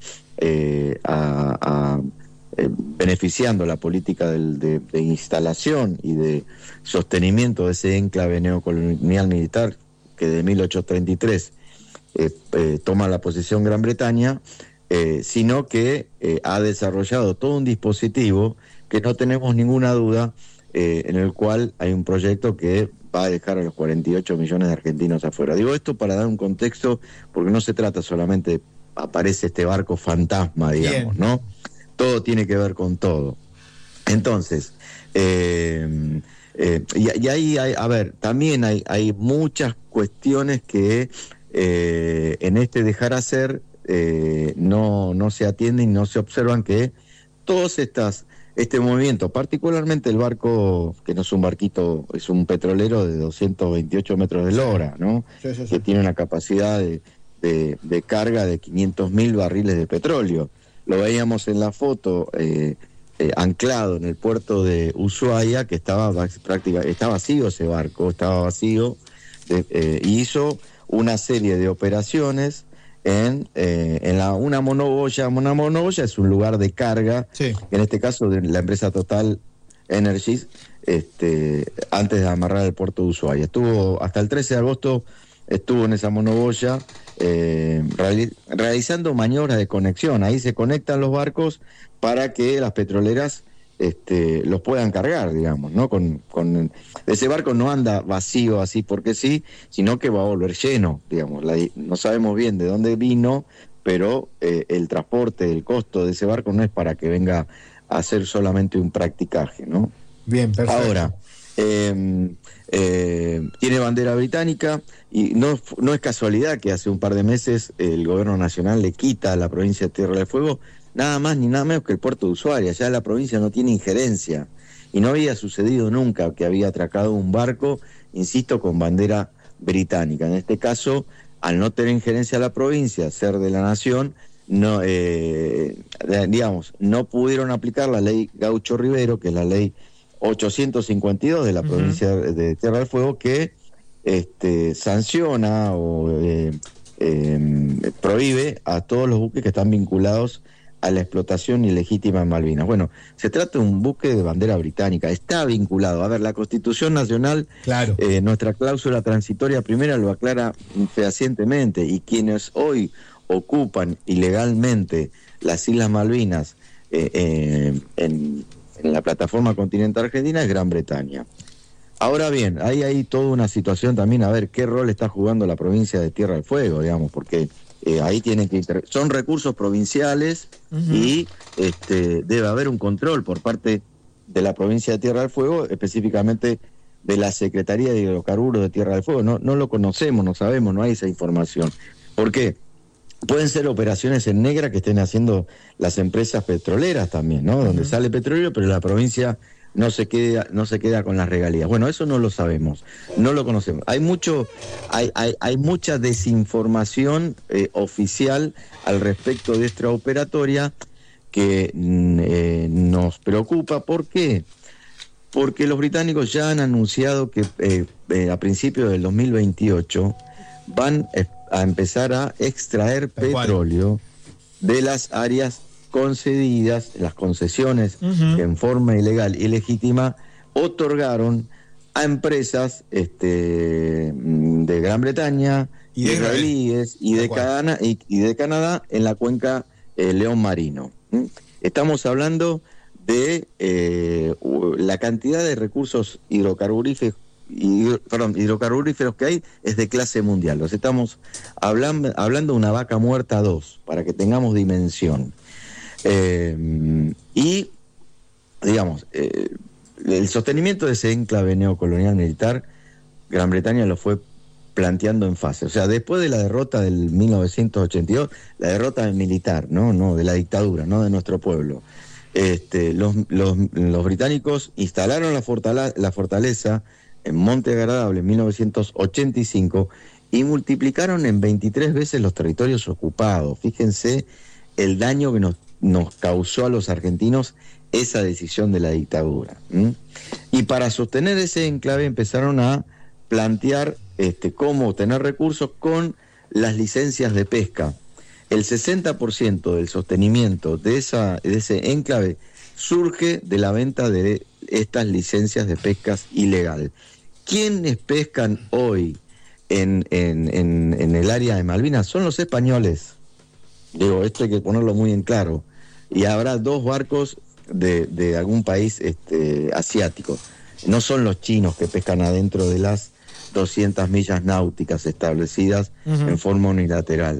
beneficiando la política de instalación y de sostenimiento de ese enclave neocolonial militar que de 1833 toma la posesión Gran Bretaña, sino que ha desarrollado todo un dispositivo que no tenemos ninguna duda en el cual hay un proyecto que va a dejar a los 48 millones de argentinos afuera. Digo esto para dar un contexto, porque no se trata solamente de aparece este barco fantasma, digamos, bien, ¿no? Todo tiene que ver con todo. Entonces, y ahí hay, a ver, también hay muchas cuestiones que en este dejar hacer no se atienden y no se observan, que todos este movimiento, particularmente el barco, que no es un barquito, es un petrolero de 228 metros de eslora, ¿no? Sí. Que tiene una capacidad de carga de 500.000 barriles de petróleo. Lo veíamos en la foto anclado en el puerto de Ushuaia, que estaba vacío ese barco, y hizo una serie de operaciones en una monoboya. Una monoboya es un lugar de carga, sí, en este caso de la empresa Total Energies, antes de amarrar el puerto de Ushuaia. Estuvo hasta el 13 de agosto, estuvo en esa monoboya realizando maniobras de conexión. Ahí se conectan los barcos para que las petroleras los puedan cargar, digamos, ¿no? Ese barco no anda vacío así porque sí, sino que va a volver lleno, digamos. No sabemos bien de dónde vino, pero el transporte, el costo de ese barco no es para que venga a hacer solamente un practicaje, ¿no? Bien, perfecto. Ahora, tiene bandera británica y no es casualidad que hace un par de meses el gobierno nacional le quita a la provincia de Tierra del Fuego nada más ni nada menos que el puerto de Ushuaia. Ya la provincia no tiene injerencia y no había sucedido nunca que había atracado un barco, insisto, con bandera británica. En este caso, al no tener injerencia la provincia, ser de la nación, no pudieron aplicar la ley Gaucho Rivero, que es la ley 852 de la provincia de Tierra del Fuego, que sanciona o prohíbe a todos los buques que están vinculados a la explotación ilegítima en Malvinas. Bueno, se trata de un buque de bandera británica, está vinculado. A ver, la Constitución Nacional, claro, nuestra cláusula transitoria primera lo aclara fehacientemente, y quienes hoy ocupan ilegalmente las Islas Malvinas en la plataforma continental argentina es Gran Bretaña. Ahora bien, hay toda una situación también, a ver qué rol está jugando la provincia de Tierra del Fuego, digamos, porque ahí tienen que son recursos provinciales y debe haber un control por parte de la provincia de Tierra del Fuego, específicamente de la Secretaría de Hidrocarburos de Tierra del Fuego. No lo conocemos, no sabemos, no hay esa información. ¿Por qué? Pueden ser operaciones en negra que estén haciendo las empresas petroleras también, ¿no? Donde sale petróleo, pero la provincia no se queda con las regalías. Bueno, eso no lo sabemos, no lo conocemos. Hay mucha desinformación oficial al respecto de esta operatoria que nos preocupa. ¿Por qué? Porque los británicos ya han anunciado que a principios del 2028 van a empezar a extraer petróleo de las áreas concedidas, las concesiones que en forma ilegal y legítima otorgaron a empresas de Gran Bretaña, israelíes y de Canadá en la cuenca León Marino. Estamos hablando de la cantidad de recursos hidrocarburíferos que hay es de clase mundial. Los estamos hablando de una vaca muerta 2, para que tengamos dimensión. Y, digamos, el sostenimiento de ese enclave neocolonial militar, Gran Bretaña lo fue planteando en fase. O sea, después de la derrota del 1982, la derrota militar, no de la dictadura, no de nuestro pueblo, los británicos instalaron la fortaleza en Monte Agradable en 1985 y multiplicaron en 23 veces los territorios ocupados. Fíjense el daño que nos causó a los argentinos esa decisión de la dictadura. Y para sostener ese enclave empezaron a plantear cómo obtener recursos con las licencias de pesca. El 60% del sostenimiento de ese enclave surge de la venta de estas licencias de pescas ilegal. ¿Quiénes pescan hoy en el área de Malvinas? Son los españoles. Digo, esto hay que ponerlo muy en claro. Y habrá 2 barcos de algún país asiático. No son los chinos que pescan adentro de las 200 millas náuticas establecidas en forma unilateral.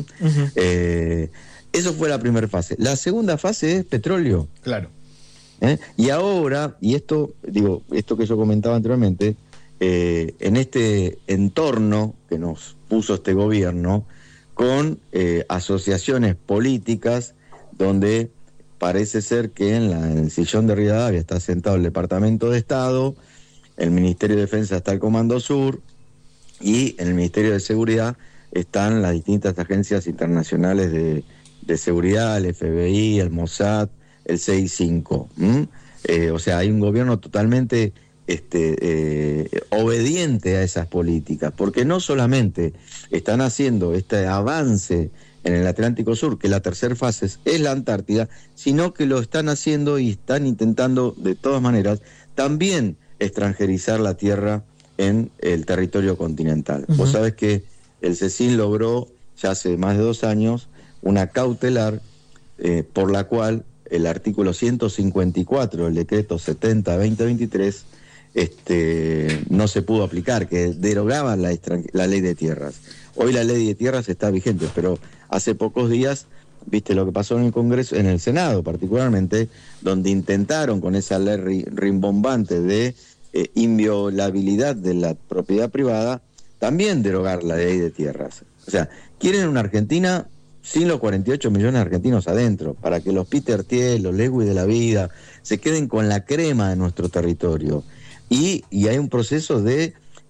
Eso fue la primera fase. La segunda fase es petróleo. Claro. Y ahora, esto que yo comentaba anteriormente, en este entorno que nos puso este gobierno, con asociaciones políticas donde parece ser que en el sillón de Rivadavia está sentado el Departamento de Estado, el Ministerio de Defensa está el Comando Sur, y en el Ministerio de Seguridad están las distintas agencias internacionales de seguridad, el FBI, el Mossad, el CI5. O sea, hay un gobierno totalmente obediente a esas políticas, porque no solamente están haciendo este avance en el Atlántico Sur, que la tercera fase es la Antártida, sino que lo están haciendo y están intentando de todas maneras también extranjerizar la tierra en el territorio continental. Vos sabés que el CECIN logró ya hace más de 2 años una cautelar por la cual el artículo 154 del decreto 70-2023 no se pudo aplicar, que derogaba la ley de tierras. Hoy la ley de tierras está vigente, pero hace pocos días, viste lo que pasó en el Congreso, en el Senado particularmente, donde intentaron con esa ley rimbombante de inviolabilidad de la propiedad privada, también derogar la ley de tierras. O sea, quieren una Argentina sin los 48 millones de argentinos adentro, para que los Peter Thiel, los Lewis de la vida, se queden con la crema de nuestro territorio. Y hay un proceso de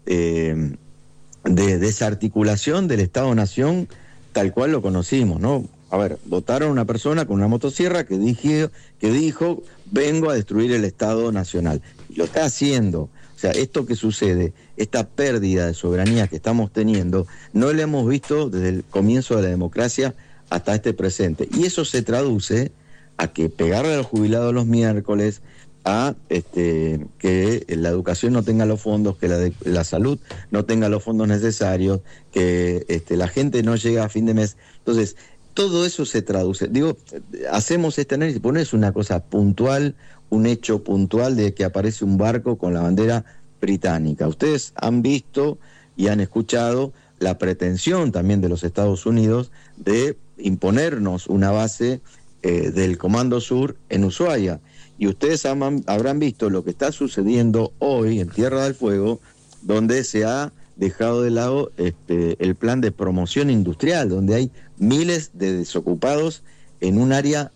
desarticulación del Estado-Nación tal cual lo conocimos, ¿no? A ver, votaron a una persona con una motosierra que dijo, vengo a destruir el Estado Nacional. Y lo está haciendo. O sea, esto que sucede, esta pérdida de soberanía que estamos teniendo, no la hemos visto desde el comienzo de la democracia hasta este presente. Y eso se traduce a que pegarle a los jubilados los miércoles, a que la educación no tenga los fondos, que la salud no tenga los fondos necesarios, que la gente no llega a fin de mes. Entonces, todo eso se traduce. Digo, hacemos este análisis, pero no es una cosa puntual, un hecho puntual de que aparece un barco con la bandera británica. Ustedes han visto y han escuchado la pretensión también de los Estados Unidos de imponernos una base del Comando Sur en Ushuaia. Y ustedes habrán visto lo que está sucediendo hoy en Tierra del Fuego, donde se ha dejado de lado el plan de promoción industrial, donde hay miles de desocupados en un área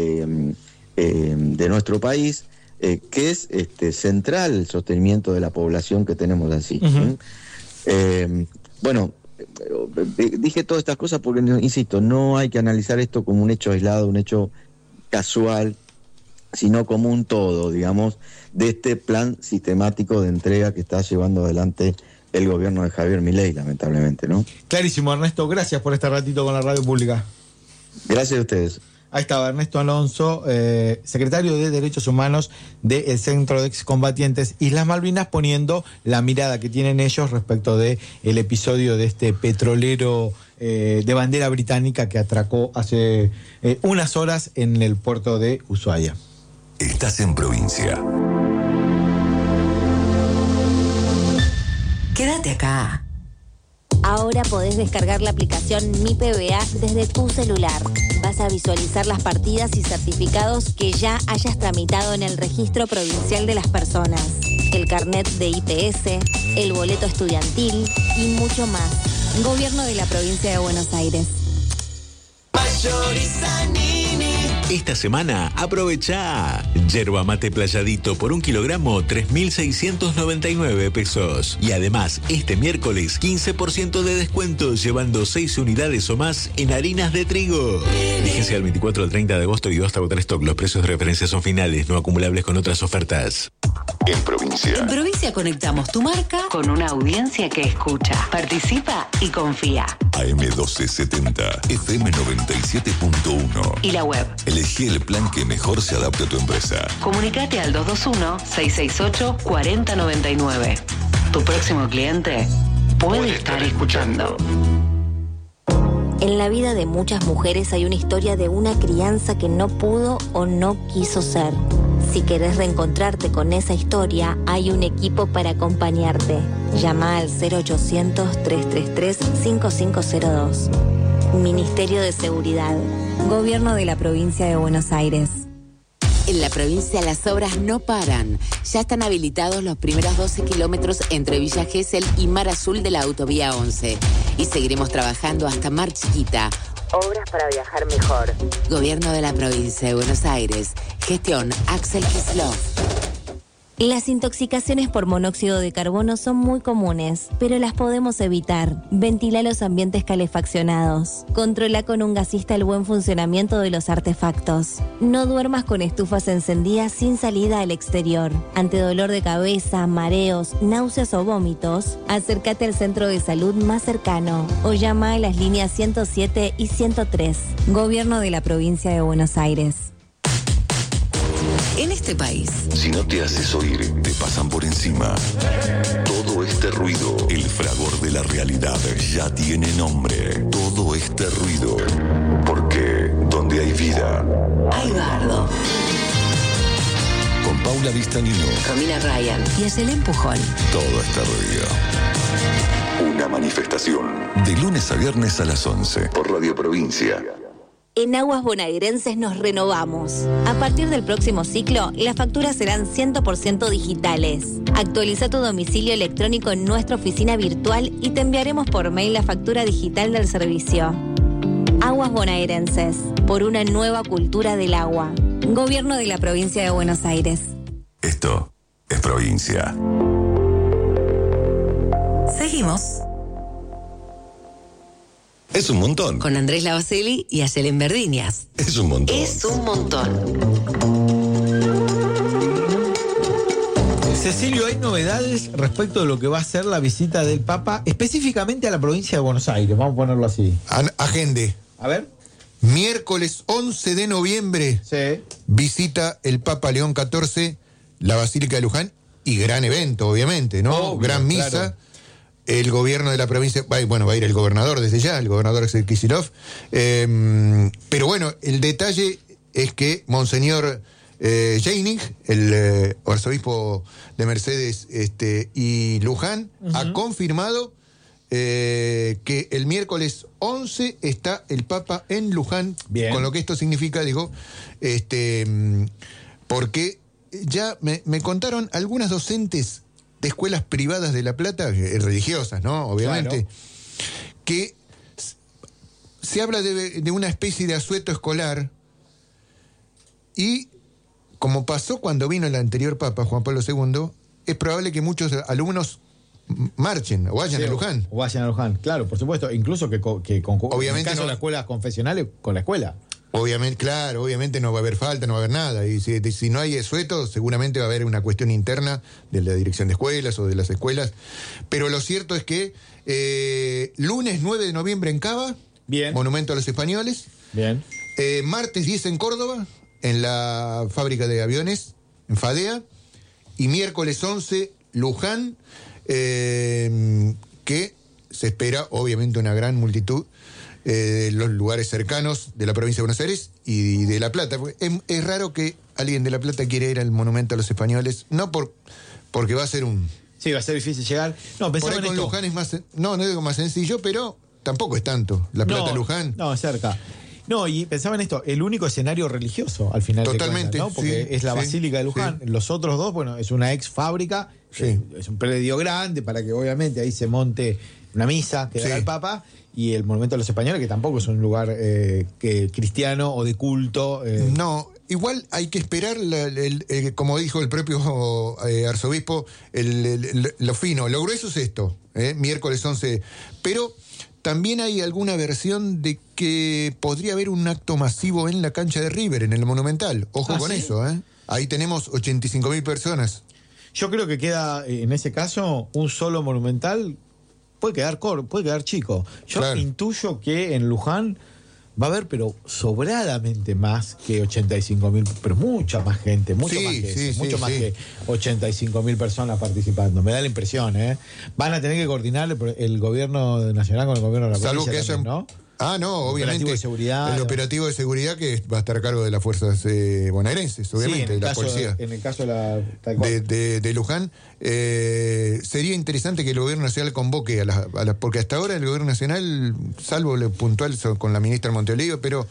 de nuestro país que es central el sostenimiento de la población que tenemos así. Bueno, dije todas estas cosas porque, insisto, no hay que analizar esto como un hecho aislado, un hecho casual, sino como un todo, digamos, de este plan sistemático de entrega que está llevando adelante el gobierno de Javier Milei, lamentablemente, ¿no? Clarísimo, Ernesto, gracias por este ratito con la radio pública. Gracias a ustedes. Ahí estaba Ernesto Alonso, secretario de Derechos Humanos del Centro de Excombatientes Islas Malvinas, poniendo la mirada que tienen ellos respecto de el episodio de este petrolero de bandera británica que atracó hace unas horas en el puerto de Ushuaia. Estás en provincia. Quédate acá. Ahora podés descargar la aplicación Mi PBA desde tu celular. Vas a visualizar las partidas y certificados que ya hayas tramitado en el Registro Provincial de las Personas, el carnet de IPS, el boleto estudiantil y mucho más. Gobierno de la Provincia de Buenos Aires. Mayoriza Nini. Esta semana aprovecha yerba mate playadito por 1 kilogramo 3.699 pesos. Y además, este miércoles 15% de descuento llevando 6 unidades o más en harinas de trigo. Vigencia del 24 al 30 de agosto y hasta agotar stock. Los precios de referencia son finales, no acumulables con otras ofertas. En provincia. En provincia conectamos tu marca con una audiencia que escucha, participa y confía. AM1270, FM 97.1. Y la web. Elegí el plan que mejor se adapte a tu empresa. Comunicate al 221-668-4099. Tu próximo cliente puede estar escuchando. En la vida de muchas mujeres hay una historia de una crianza que no pudo o no quiso ser. Si querés reencontrarte con esa historia, hay un equipo para acompañarte. Llama al 0800-333-5502. Ministerio de Seguridad. Gobierno de la Provincia de Buenos Aires. En la provincia las obras no paran. Ya están habilitados los primeros 12 kilómetros entre Villa Gesell y Mar Azul de la autovía 11. Y seguiremos trabajando hasta Mar Chiquita. Obras para viajar mejor. Gobierno de la Provincia de Buenos Aires. Gestión Axel Kicillof. Las intoxicaciones por monóxido de carbono son muy comunes, pero las podemos evitar. Ventila los ambientes calefaccionados. Controla con un gasista el buen funcionamiento de los artefactos. No duermas con estufas encendidas sin salida al exterior. Ante dolor de cabeza, mareos, náuseas o vómitos, acércate al centro de salud más cercano o llama a las líneas 107 y 103. Gobierno de la Provincia de Buenos Aires. En este país, Si no te haces oír, te pasan por encima. Todo este ruido, el fragor de la realidad, ya tiene nombre. Todo este ruido, porque donde hay vida, hay bardo. Con Paula Vistagnino, Camila Ryan y Selén Pujol. todo este ruido. Una manifestación de lunes a viernes a las 11 por Radio Provincia. En Aguas Bonaerenses nos renovamos. A partir del próximo ciclo, las facturas serán 100% digitales. Actualiza tu domicilio electrónico en nuestra oficina virtual y te enviaremos por mail la factura digital del servicio. Aguas Bonaerenses, por una nueva cultura del agua. Gobierno de la Provincia de Buenos Aires. Esto es provincia. Seguimos. Es un montón. Con Andrés Lavacelli y Ayelen Verdiñas. Es un montón. Es un montón. Cecilio, ¿hay novedades respecto de lo que va a ser la visita del Papa, específicamente a la provincia de Buenos Aires? Vamos a ponerlo así. Agende. A ver. Miércoles 11 de noviembre. Visita el Papa León XIV, la Basílica de Luján, y gran evento, obviamente, ¿no? Obvio, gran misa. Claro. El gobierno de la provincia, va a ir el gobernador desde ya, el gobernador es el Kicillof. Pero bueno, el detalle es que Monseñor Jeinig, el arzobispo de Mercedes y Luján, ha confirmado que el miércoles 11 está el Papa en Luján. Bien. Con lo que esto significa, digo, porque ya me contaron algunas docentes de escuelas privadas de La Plata, religiosas, ¿no? Obviamente, que se habla de una especie de asueto escolar, y como pasó cuando vino el anterior Papa, Juan Pablo II, es probable que muchos alumnos marchen o vayan a Luján. O vayan a Luján, claro, por supuesto, incluso que obviamente en el caso de las escuelas confesionales, con la escuela. Obviamente no va a haber falta, no va a haber nada. Y si no hay asueto, seguramente va a haber una cuestión interna de la dirección de escuelas o de las escuelas. Pero lo cierto es que lunes 9 de noviembre en Cava, bien. Monumento a los Españoles. Bien. Martes 10 en Córdoba, en la fábrica de aviones, en Fadea. Y miércoles 11, Luján, que se espera, obviamente, una gran multitud de los lugares cercanos de la provincia de Buenos Aires y de La Plata. Es raro que alguien de La Plata quiera ir al monumento a los españoles, no porque va a ser un... Sí, va a ser difícil llegar. No, pensaba en con esto. Luján es más... No digo más sencillo, pero tampoco es tanto. La Plata, Luján. No, cerca. No, y pensaba en esto, el único escenario religioso al final. Totalmente, de cuentas, ¿no? Porque es la Basílica de Luján. Sí. Los otros dos, bueno, es una ex fábrica, es un predio grande para que obviamente ahí se monte una misa que dará el Papa, y el Monumento a los Españoles, que tampoco es un lugar cristiano o de culto. No, igual hay que esperar, como dijo el propio arzobispo, lo fino, lo grueso es esto, miércoles 11, pero también hay alguna versión de que podría haber un acto masivo en la cancha de River, en el Monumental. Ojo con eso, ahí tenemos 85.000 personas. Yo creo que queda, en ese caso, un solo Monumental. Puede quedar chico. Yo intuyo que en Luján va a haber, pero sobradamente más que 85.000, pero mucha más gente, mucho más que 85.000 personas participando. Me da la impresión, Van a tener que coordinar el gobierno nacional con el gobierno de la provincia. Salvo que haya, ¿no? Obviamente. El operativo de seguridad que va a estar a cargo de las fuerzas bonaerenses, obviamente, de la policía. En el caso de Luján, sería interesante que el gobierno nacional convoque porque hasta ahora el gobierno nacional, salvo lo puntual con la ministra Monteolivo, pero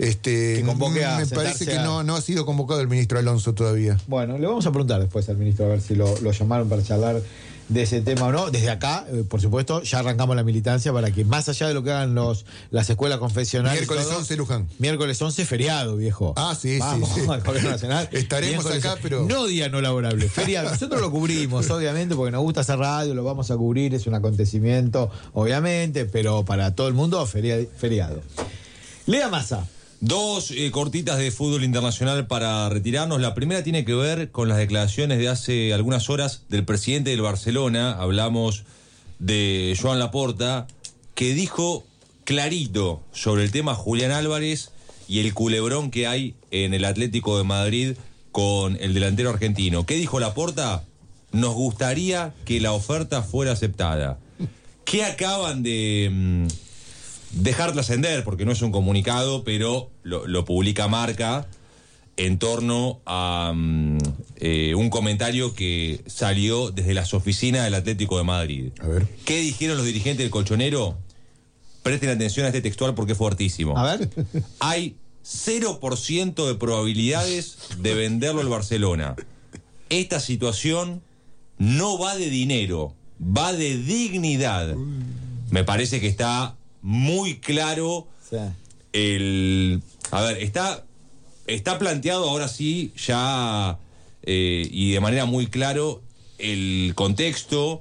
me parece que no ha sido convocado el ministro Alonso todavía. Bueno, le vamos a preguntar después al ministro a ver si lo llamaron para charlar de ese tema o no. Desde acá, por supuesto, ya arrancamos la militancia para que, más allá de lo que hagan las escuelas confesionales... Miércoles 11, Luján. Miércoles 11, feriado, viejo. Vamos, al gobierno nacional. Estaremos acá, pero... No día no laborable, feriado. Nosotros lo cubrimos, obviamente, porque nos gusta hacer radio, lo vamos a cubrir, es un acontecimiento, obviamente, pero para todo el mundo, feriado. Lea Massa. Dos cortitas de fútbol internacional para retirarnos. La primera tiene que ver con las declaraciones de hace algunas horas del presidente del Barcelona. Hablamos de Joan Laporta, que dijo clarito sobre el tema Julián Álvarez y el culebrón que hay en el Atlético de Madrid con el delantero argentino. ¿Qué dijo Laporta? Nos gustaría que la oferta fuera aceptada. ¿Qué acaban de dejar trascender? Porque no es un comunicado, pero lo publica Marca en torno a un comentario que salió desde las oficinas del Atlético de Madrid. A ver. ¿Qué dijeron los dirigentes del colchonero? Presten atención a este textual porque es fuertísimo. A ver. Hay 0% de probabilidades de venderlo al Barcelona. Esta situación no va de dinero, va de dignidad. Me parece que está muy claro a ver, está planteado ahora sí ya y de manera muy claro el contexto,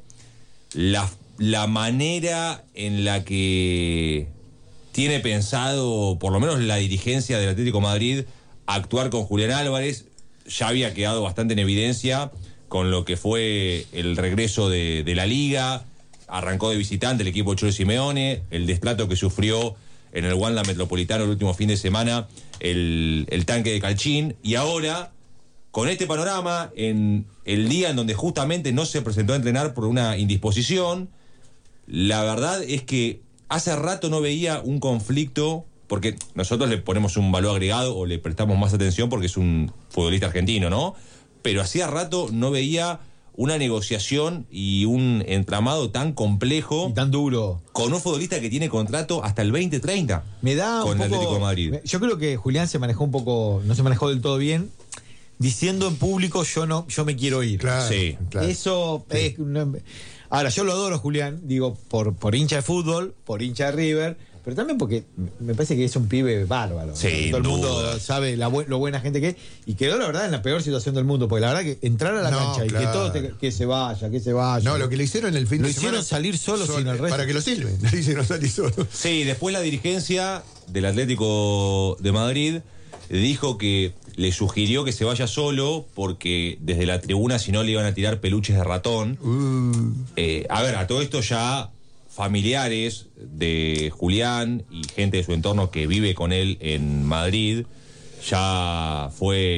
la manera en la que tiene pensado, por lo menos la dirigencia del Atlético de Madrid, actuar con Julián Álvarez. Ya había quedado bastante en evidencia con lo que fue el regreso de la Liga. Arrancó de visitante el equipo de Cholo Simeone, el desplato que sufrió en el Wanda Metropolitano el último fin de semana el tanque de Calchín, y ahora con este panorama, en el día en donde justamente no se presentó a entrenar por una indisposición, la verdad es que hace rato no veía un conflicto, porque nosotros le ponemos un valor agregado o le prestamos más atención porque es un futbolista argentino, ¿no? Pero hacía rato no veía una negociación y un entramado tan complejo y tan duro con un futbolista que tiene contrato hasta el 2030. Me da con un el poco, Atlético de Madrid. Yo creo que Julián se manejó un poco, no se manejó del todo bien, diciendo en público yo me quiero ir. Claro, sí, claro. Eso es ahora, yo lo adoro, Julián, digo, por hincha de fútbol, por hincha de River, pero también porque me parece que es un pibe bárbaro. Sí, todo el mundo sabe lo buena gente que es, y quedó la verdad en la peor situación del mundo, porque la verdad que entrar a la cancha y que todo que se vaya. No, lo que le hicieron el fin de semana. Lo hicieron salir solo sin el resto. Para que lo silben, le hicieron salir solo. Sí, después la dirigencia del Atlético de Madrid dijo que le sugirió que se vaya solo porque desde la tribuna si no le iban a tirar peluches de ratón. A ver, a todo esto ya familiares de Julián y gente de su entorno que vive con él en Madrid, ya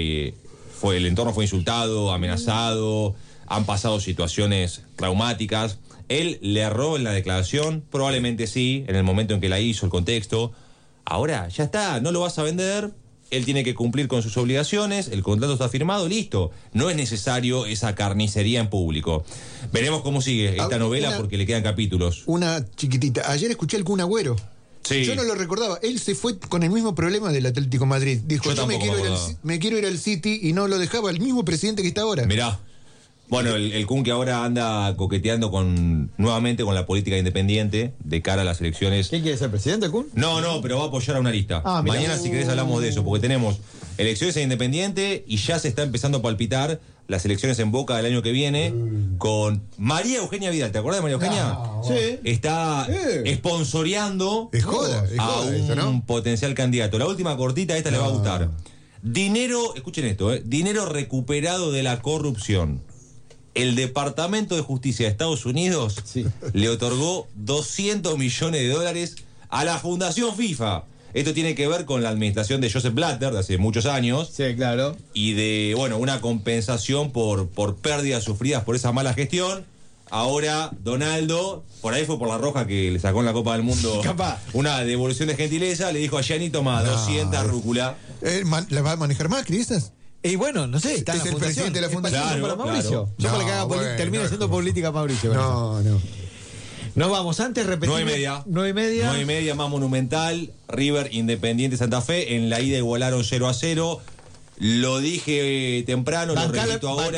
el entorno fue insultado, amenazado, han pasado situaciones traumáticas. Él le erró en la declaración, probablemente sí, en el momento en que la hizo, el contexto. Ahora, ya está, no lo vas a vender. Él tiene que cumplir con sus obligaciones, el contrato está firmado, listo. No es necesario esa carnicería en público. Veremos cómo sigue esta novela porque le quedan capítulos. Una chiquitita. Ayer escuché al Kun Agüero. Sí. Yo no lo recordaba. Él se fue con el mismo problema del Atlético de Madrid. Dijo, yo me quiero ir al City, y no lo dejaba el mismo presidente que está ahora. Mirá. Bueno, el Kun que ahora anda coqueteando nuevamente con la política independiente de cara a las elecciones. ¿Quién quiere ser presidente, el Kun? No, pero va a apoyar a una lista. Mañana, si querés, hablamos de eso, porque tenemos elecciones en Independiente y ya se está empezando a palpitar las elecciones en Boca del año que viene con María Eugenia Vidal. ¿Te acuerdas de María Eugenia? Sí. Está sponsoreando a un potencial candidato. La última cortita, esta le va a gustar. Dinero, escuchen esto, dinero recuperado de la corrupción. El Departamento de Justicia de Estados Unidos le otorgó $200 millones a la Fundación FIFA. Esto tiene que ver con la administración de Joseph Blatter de hace muchos años. Sí, claro. Y de, una compensación por pérdidas sufridas por esa mala gestión. Ahora, Donaldo, por ahí fue por la roja que le sacó en la Copa del Mundo una devolución de gentileza, le dijo a Gianni, toma, 200 rúcula. ¿La va a manejar Macri estas? Y bueno, no sé, está es el presidente de la fundación. Claro, para Mauricio. Yo para que haga termine siendo política Mauricio. No. Nos vamos, antes repetimos. 9:30. 9:30. 9:30 más Monumental, River Independiente Santa Fe. En la ida igualaron 0-0. Lo dije temprano, lo repito ahora.